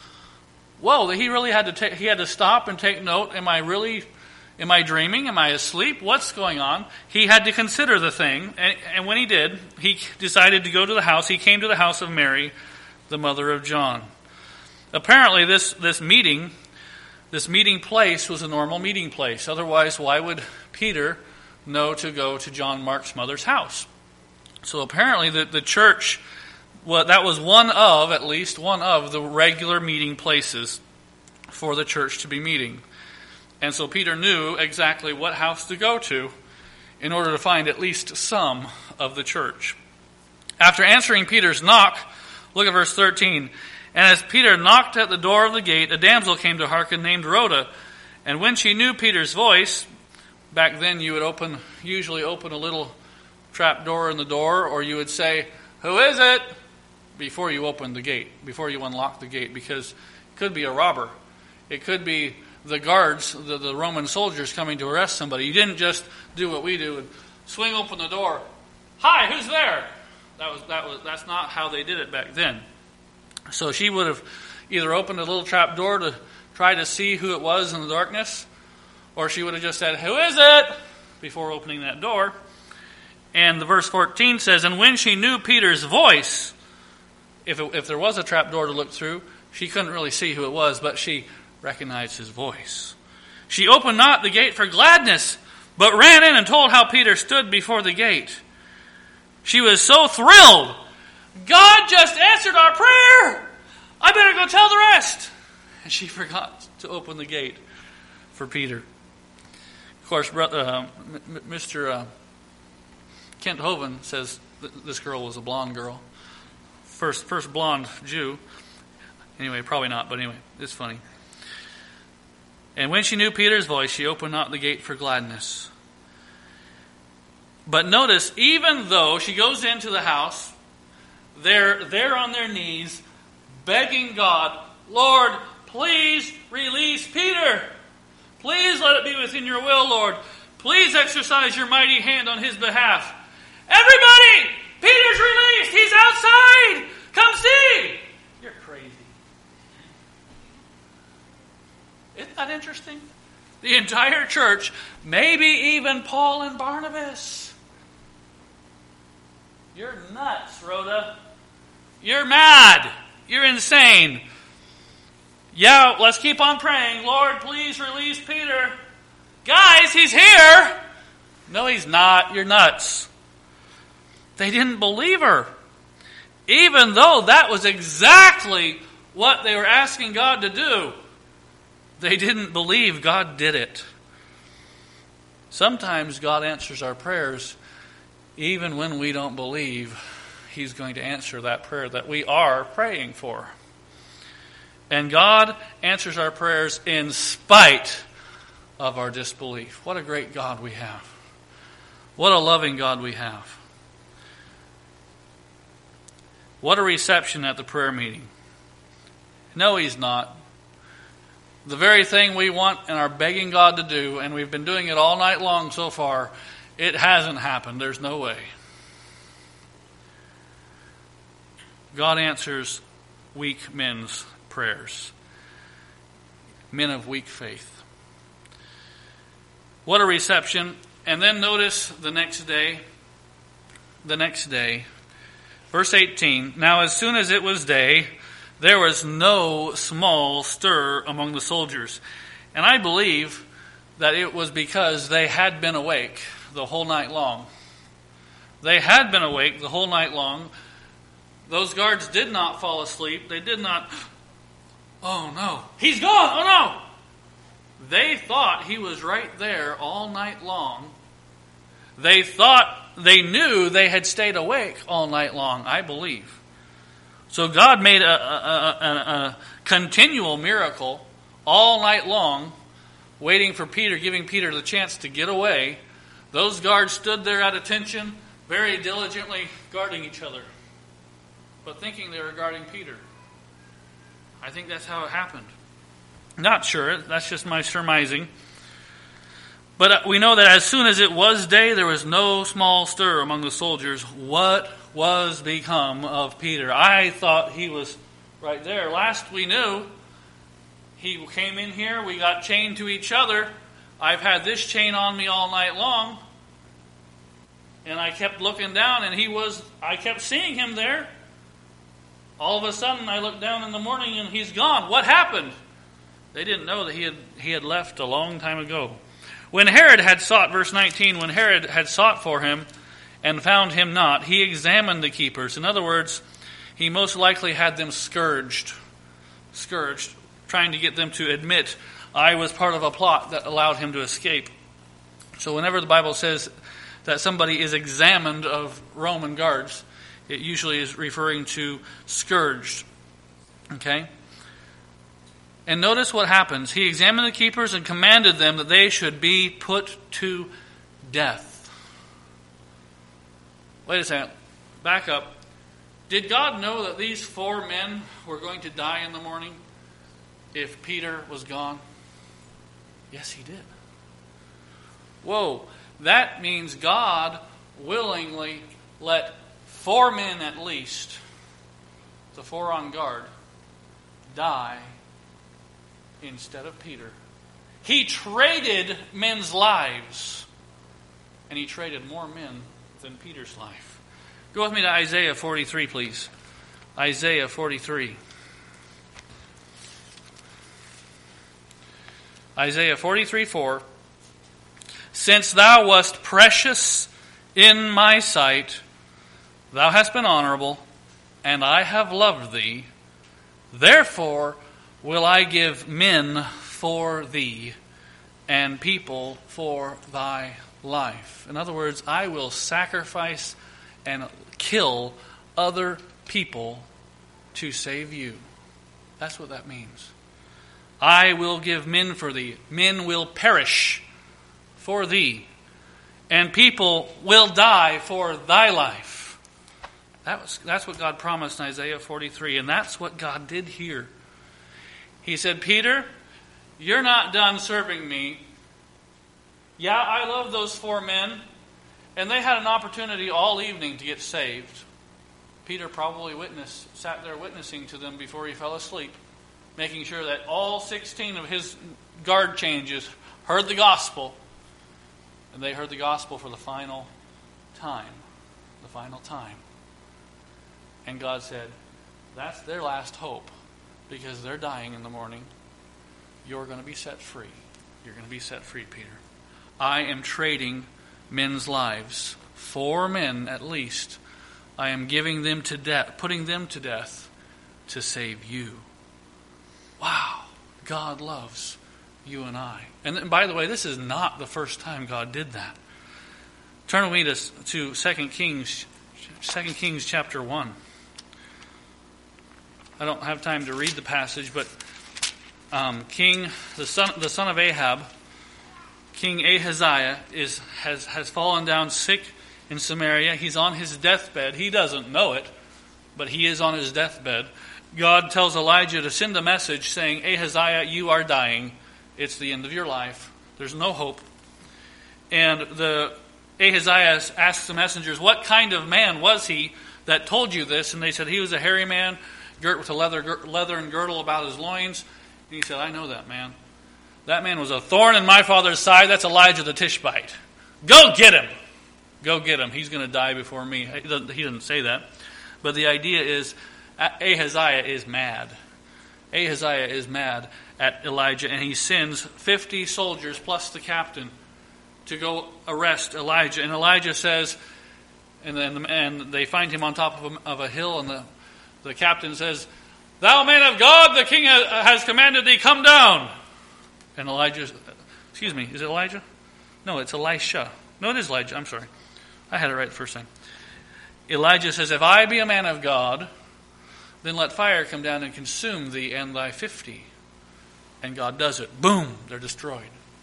S1: Whoa, he really had to take, he had to stop and take note. Am I really... Am I dreaming? Am I asleep? What's going on? He had to consider the thing. And, and when he did, he decided to go to the house. He came to the house of Mary, the mother of John. Apparently, this, this meeting, this meeting place was a normal meeting place. Otherwise, why would Peter know to go to John Mark's mother's house? So apparently, the, the church, well, that was one of, at least one of, the regular meeting places for the church to be meeting. And so Peter knew exactly what house to go to in order to find at least some of the church. After answering Peter's knock, look at verse thirteen. And as Peter knocked at the door of the gate, a damsel came to hearken named Rhoda. And when she knew Peter's voice, back then you would open, usually open a little trap door in the door, or you would say, "Who is it?" before you opened the gate, before you unlocked the gate, because it could be a robber. It could be the guards, the, the Roman soldiers coming to arrest somebody. You didn't just do what we do and swing open the door. "Hi, who's there?" That was that was that's not how they did it back then. So she would have either opened a little trap door to try to see who it was in the darkness, or she would have just said, "Who is it?" before opening that door. And the verse fourteen says, and when she knew Peter's voice, if it, if there was a trap door to look through, she couldn't really see who it was, but she recognized his voice. She opened not the gate for gladness, but ran in and told how Peter stood before the gate. She was so thrilled. God just answered our prayer. I better go tell the rest. And she forgot to open the gate for Peter. Of course, uh, Mister Uh, Kent Hovind says that this girl was a blonde girl. First, first blonde Jew. Anyway, probably not, but anyway, it's funny. And when she knew Peter's voice, she opened not the gate for gladness. But notice, even though she goes into the house, they're there on their knees, begging God, "Lord, please release Peter. Please let it be within your will, Lord. Please exercise your mighty hand on his behalf. Everybody, Peter's released. He's outside. Come see." You're crazy. Isn't that interesting? The entire church, maybe even Paul and Barnabas. You're nuts, Rhoda. You're mad. You're insane. Yeah, let's keep on praying. "Lord, please release Peter." Guys, he's here. No, he's not. You're nuts. They didn't believe her. Even though that was exactly what they were asking God to do. They didn't believe God did it. Sometimes God answers our prayers even when we don't believe He's going to answer that prayer that we are praying for. And God answers our prayers in spite of our disbelief. What a great God we have. What a loving God we have. What a reception at the prayer meeting. No, he's not. The very thing we want and are begging God to do, and we've been doing it all night long so far, it hasn't happened. There's no way. God answers weak men's prayers. Men of weak faith. What a reception. And then notice the next day. The next day. Verse eighteen. Now as soon as it was day, there was no small stir among the soldiers. And I believe that it was because they had been awake the whole night long. They had been awake the whole night long. Those guards did not fall asleep. They did not, oh no, he's gone, oh no. They thought he was right there all night long. They thought, they knew they had stayed awake all night long, I believe. So God made a, a, a, a continual miracle all night long, waiting for Peter, giving Peter the chance to get away. Those guards stood there at attention, very diligently guarding each other, but thinking they were guarding Peter. I think that's how it happened. Not sure, that's just my surmising. But we know that as soon as it was day, there was no small stir among the soldiers. What was become of Peter? I thought he was right there. Last we knew, he came in here, we got chained to each other. I've had this chain on me all night long. And I kept looking down, and he was, I kept seeing him there. All of a sudden, I looked down in the morning, and he's gone. What happened? They didn't know that he had he had left a long time ago. When Herod had sought, verse nineteen, when Herod had sought for him and found him not, he examined the keepers. In other words, he most likely had them scourged, scourged, trying to get them to admit, I was part of a plot that allowed him to escape. So whenever the Bible says that somebody is examined of Roman guards, it usually is referring to scourged. Okay? And notice what happens. He examined the keepers and commanded them that they should be put to death. Wait a second. Back up. Did God know that these four men were going to die in the morning if Peter was gone? Yes, he did. Whoa. That means God willingly let four men at least, the four on guard, die instead of Peter. He traded men's lives, and he traded more men than Peter's life. Go with me to Isaiah forty-three, please. Isaiah forty-three. Isaiah forty-three four. Since thou wast precious in my sight, thou hast been honorable, and I have loved thee. Therefore will I give men for thee, and people for thy life. In other words, I will sacrifice and kill other people to save you. That's what that means. I will give men for thee. Men will perish for thee, and people will die for thy life. That was, that's what God promised in Isaiah forty-three, and that's what God did here. He said, Peter, you're not done serving me. Yeah, I love those four men, and they had an opportunity all evening to get saved. Peter probably witnessed, sat there witnessing to them before he fell asleep, making sure that all sixteen of his guard changes heard the gospel, and they heard the gospel for the final time. The final time. And God said, that's their last hope, because they're dying in the morning. You're going to be set free. You're going to be set free, Peter. I am trading men's lives. Four men at least. I am giving them to death, putting them to death to save you. Wow. God loves you and I. And by the way, this is not the first time God did that. Turn with me to, to Second Kings, Second Kings chapter one. I don't have time to read the passage, but um, King, the son, the son of Ahab, King Ahaziah, is has has fallen down sick in Samaria. He's on his deathbed. He doesn't know it, but he is on his deathbed. God tells Elijah to send a message saying, Ahaziah, you are dying. It's the end of your life. There's no hope. And the Ahaziah asks the messengers, what kind of man was he that told you this? And they said, he was a hairy man, girt with a leather, leather and girdle about his loins. And he said, I know that man. That man was a thorn in my father's side. That's Elijah the Tishbite. Go get him. Go get him. He's going to die before me. He doesn't, he doesn't say that. But the idea is Ahaziah is mad. Ahaziah is mad at Elijah, and he sends fifty soldiers plus the captain to go arrest Elijah. And Elijah says, and then and they find him on top of a, of a hill, and the, the captain says, thou man of God, the king has commanded thee, come down. And Elijah, excuse me, is it Elijah? No, it's Elisha. No, it is Elijah. I'm sorry. I had it right the first time. Elijah says, if I be a man of God, then let fire come down and consume thee and thy fifty. And God does it. Boom, they're destroyed.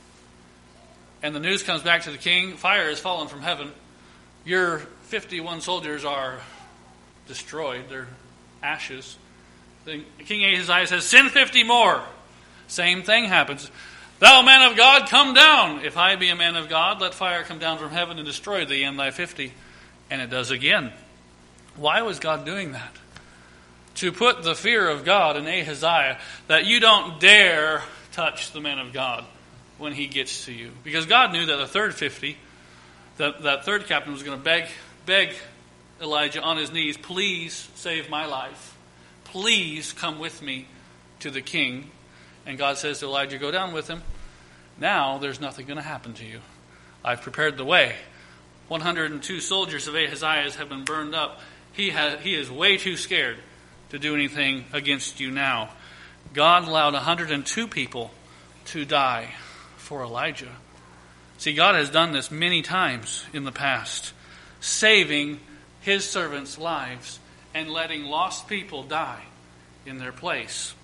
S1: And the news comes back to the king, fire has fallen from heaven. Your fifty-one soldiers are destroyed. They're ashes. The King Ahaziah says, send fifty more. Same thing happens. Thou man of God, come down. If I be a man of God, let fire come down from heaven and destroy thee and thy fifty. And it does again. Why was God doing that? To put the fear of God in Ahaziah, that you don't dare touch the man of God when he gets to you. Because God knew that the third fifty, that, that third captain was going to beg, beg Elijah on his knees, please save my life. Please come with me to the king. And God says to Elijah, go down with him. Now there's nothing going to happen to you. I've prepared the way. one hundred two soldiers of Ahaziah's have been burned up. He, has, he is way too scared to do anything against you now. God allowed one hundred two people to die for Elijah. See, God has done this many times in the past, saving his servants' lives and letting lost people die in their place.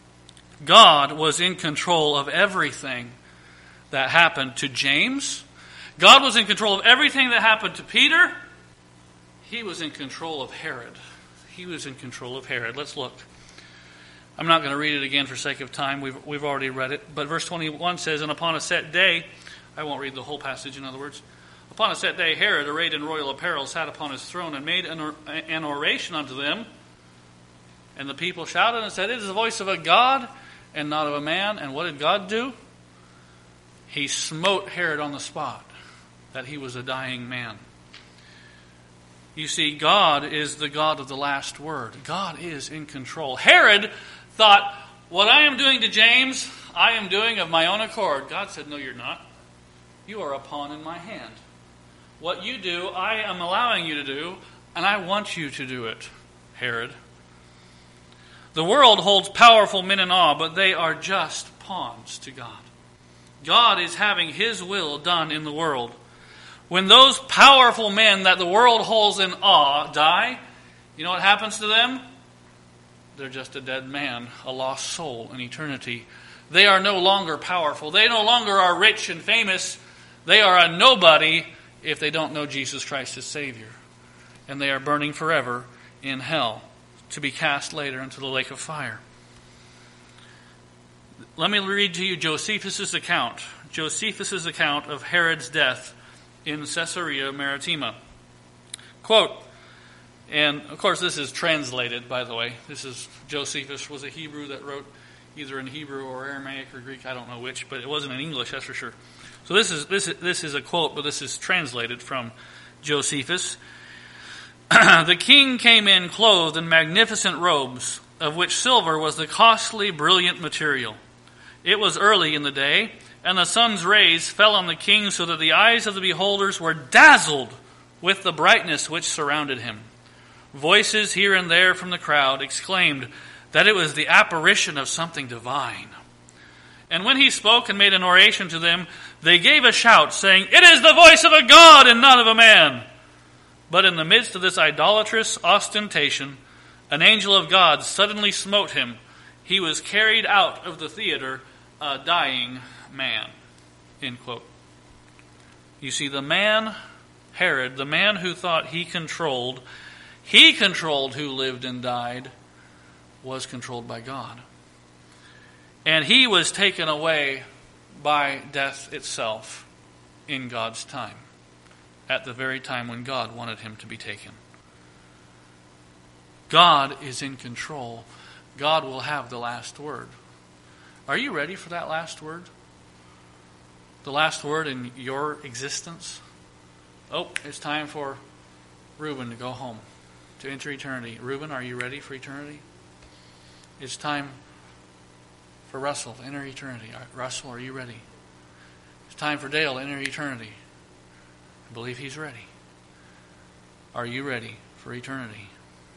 S1: God was in control of everything that happened to James. God was in control of everything that happened to Peter. He was in control of Herod. He was in control of Herod. Let's look. I'm not going to read it again for sake of time. We've, we've already read it. But verse twenty-one says, and upon a set day, I won't read the whole passage in other words. Upon a set day, Herod, arrayed in royal apparel, sat upon his throne and made an, or, an oration unto them. And the people shouted and said, it is the voice of a God and not of a man. And what did God do? He smote Herod on the spot, that he was a dying man. You see, God is the God of the last word. God is in control. Herod thought, what I am doing to James, I am doing of my own accord. God said, no, you're not. You are a pawn in my hand. What you do, I am allowing you to do, and I want you to do it, Herod. The world holds powerful men in awe, but they are just pawns to God. God is having his will done in the world. When those powerful men that the world holds in awe die, you know what happens to them? They're just a dead man, a lost soul in eternity. They are no longer powerful. They no longer are rich and famous. They are a nobody if they don't know Jesus Christ as Savior. And they are burning forever in hell to be cast later into the lake of fire. Let me read to you Josephus' account. Josephus' account of Herod's death in Caesarea Maritima. Quote, and of course this is translated, by the way. This is, Josephus was a Hebrew that wrote either in Hebrew or Aramaic or Greek, I don't know which, but it wasn't in English, that's for sure. So this is this is, this is a quote, but this is translated from Josephus. The king came in clothed in magnificent robes, of which silver was the costly, brilliant material. It was early in the day, and the sun's rays fell on the king so that the eyes of the beholders were dazzled with the brightness which surrounded him. Voices here and there from the crowd exclaimed that it was the apparition of something divine. And when he spoke and made an oration to them, they gave a shout, saying, it is the voice of a God and not of a man. But in the midst of this idolatrous ostentation, an angel of God suddenly smote him. He was carried out of the theater, a dying man. End quote. You see, the man, Herod, the man who thought he controlled, he controlled who lived and died, was controlled by God. And he was taken away by death itself in God's time, at the very time when God wanted him to be taken. God is in control. God will have the last word. Are you ready for that last word? The last word in your existence? Oh, it's time for Reuben to go home, to enter eternity. Reuben, are you ready for eternity? It's time for Russell to enter eternity. Russell, are you ready? It's time for Dale to enter eternity. I believe he's ready. Are you ready for eternity?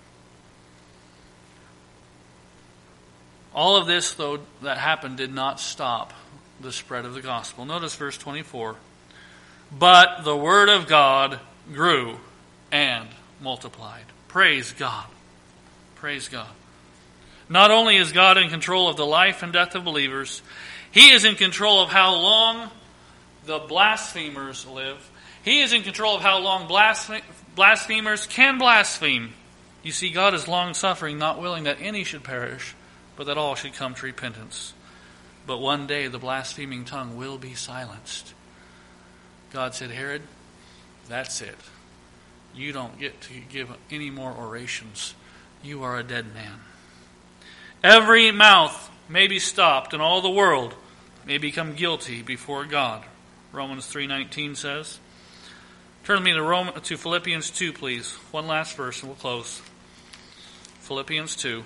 S1: All of this, though, that happened did not stop the spread of the gospel. Notice verse twenty-four. But the word of God grew and multiplied. Praise God. Praise God. Not only is God in control of the life and death of believers, He is in control of how long the blasphemers live. He is in control of how long blasphem- blasphemers can blaspheme. You see, God is long-suffering, not willing that any should perish, but that all should come to repentance. But one day the blaspheming tongue will be silenced. God said, Herod, that's it. You don't get to give any more orations. You are a dead man. Every mouth may be stopped, and all the world may become guilty before God. Romans three nineteen says. Turn with me to, Rome, to Philippians two, please. One last verse, and we'll close. Philippians two.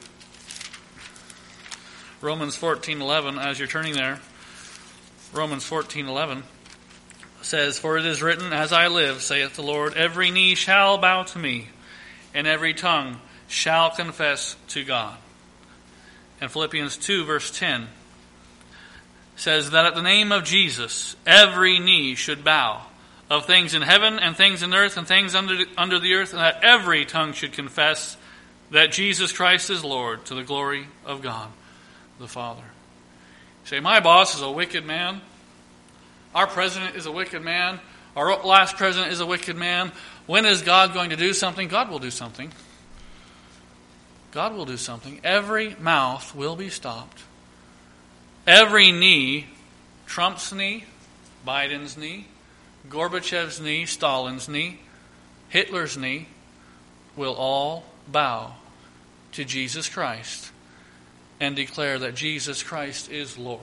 S1: Romans fourteen eleven, as you're turning there, Romans fourteen eleven says, For it is written, As I live, saith the Lord, every knee shall bow to me, and every tongue shall confess to God. And Philippians two, verse ten says that at the name of Jesus, every knee should bow, of things in heaven and things in earth and things under the, under the earth, and that every tongue should confess that Jesus Christ is Lord, to the glory of God the Father. You say, my boss is a wicked man. Our president is a wicked man. Our last president is a wicked man. When is God going to do something? God will do something. God will do something. Every mouth will be stopped. Every knee, Trump's knee, Biden's knee, Gorbachev's knee, Stalin's knee, Hitler's knee, will all bow to Jesus Christ and declare that Jesus Christ is Lord.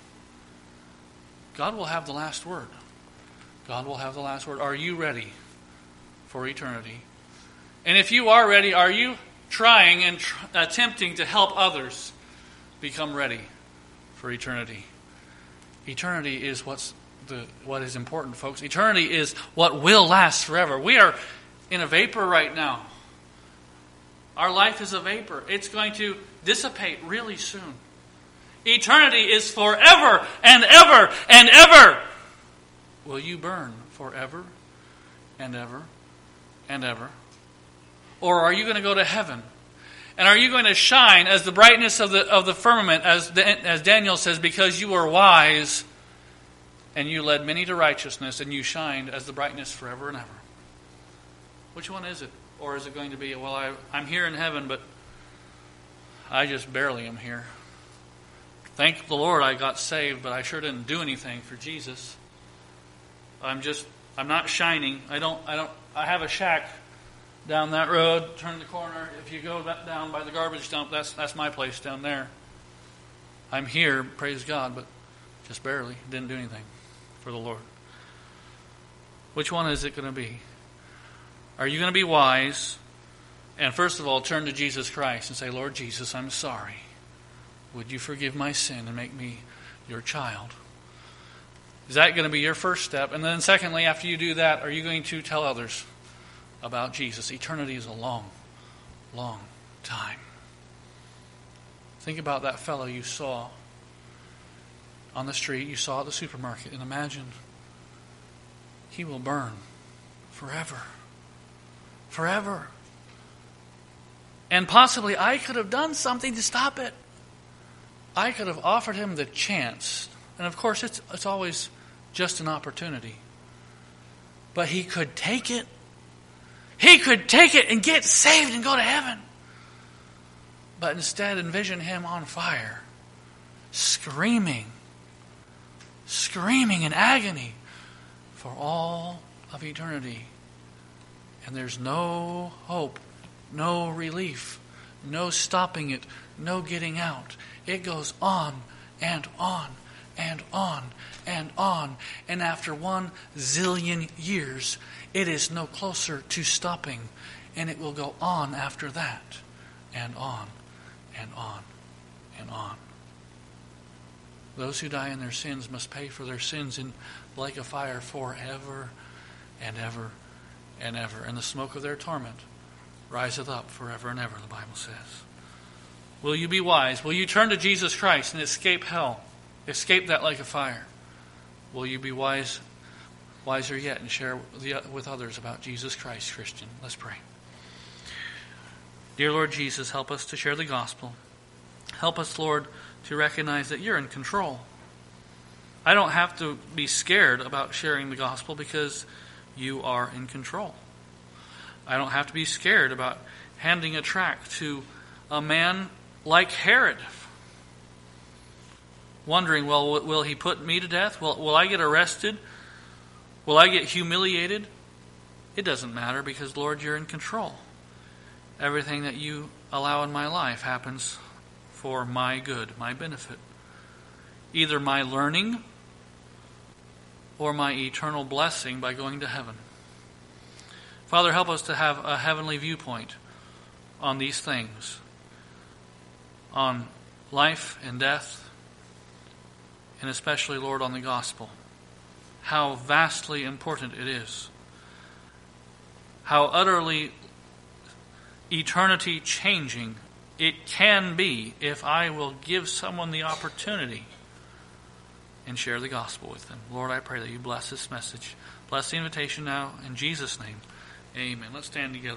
S1: God will have the last word. God will have the last word. Are you ready for eternity? And if you are ready, are you trying and tr- attempting to help others become ready for eternity? Eternity is what's the what is important, folks. Eternity is what will last forever. We are in a vapor right now. Our life is a vapor. It's going to dissipate really soon. Eternity is forever and ever and ever. Will you burn forever and ever and ever? Or are you going to go to heaven? And are you going to shine as the brightness of the of the firmament, as as Daniel says, because you were wise and you led many to righteousness and you shined as the brightness forever and ever? Which one is it? Or is it going to be, well, I, I'm here in heaven, but I just barely am here. Thank the Lord I got saved, but I sure didn't do anything for Jesus. I'm just, I'm not shining. I don't, I don't, I have a shack down that road, turn the corner. If you go down by the garbage dump, that's that's my place down there. I'm here, praise God, but just barely. Didn't do anything for the Lord. Which one is it going to be? Are you going to be wise and first of all turn to Jesus Christ and say, Lord Jesus, I'm sorry. Would you forgive my sin and make me your child? Is that going to be your first step? And then secondly, after you do that, are you going to tell others about Jesus? Eternity is a long, long time. Think about that fellow you saw on the street, you saw at the supermarket, and imagine he will burn forever. Forever. And possibly I could have done something to stop it. I could have offered him the chance. And of course, it's it's always just an opportunity. But he could take it. he could take it and get saved and go to heaven. But instead, envision him on fire, screaming, screaming in agony for all of eternity. And there's no hope, no relief, no stopping it, no getting out. It goes on and on and on and on. And after one zillion years, it is no closer to stopping. And it will go on after that and on and on and on. Those who die in their sins must pay for their sins in the lake of fire forever and ever and ever. And the smoke of their torment riseth up forever and ever, the Bible says. Will you be wise? Will you turn to Jesus Christ and escape hell? Escape that lake of fire? Will you be wise, wiser yet, and share with others about Jesus Christ, Christian? Let's pray. Dear Lord Jesus, help us to share the gospel. Help us, Lord, to recognize that you're in control. I don't have to be scared about sharing the gospel because you are in control. I don't have to be scared about handing a tract to a man like Herod, wondering, well, will he put me to death? Will, will I get arrested? Will I get humiliated? It doesn't matter because, Lord, you're in control. Everything that you allow in my life happens for my good, my benefit. Either my learning or my eternal blessing by going to heaven. Father, help us to have a heavenly viewpoint on these things, on life and death, and especially, Lord, on the gospel. How vastly important it is. How utterly eternity changing it can be if I will give someone the opportunity and share the gospel with them. Lord, I pray that you bless this message. Bless the invitation now in Jesus' name. Amen. Let's stand together.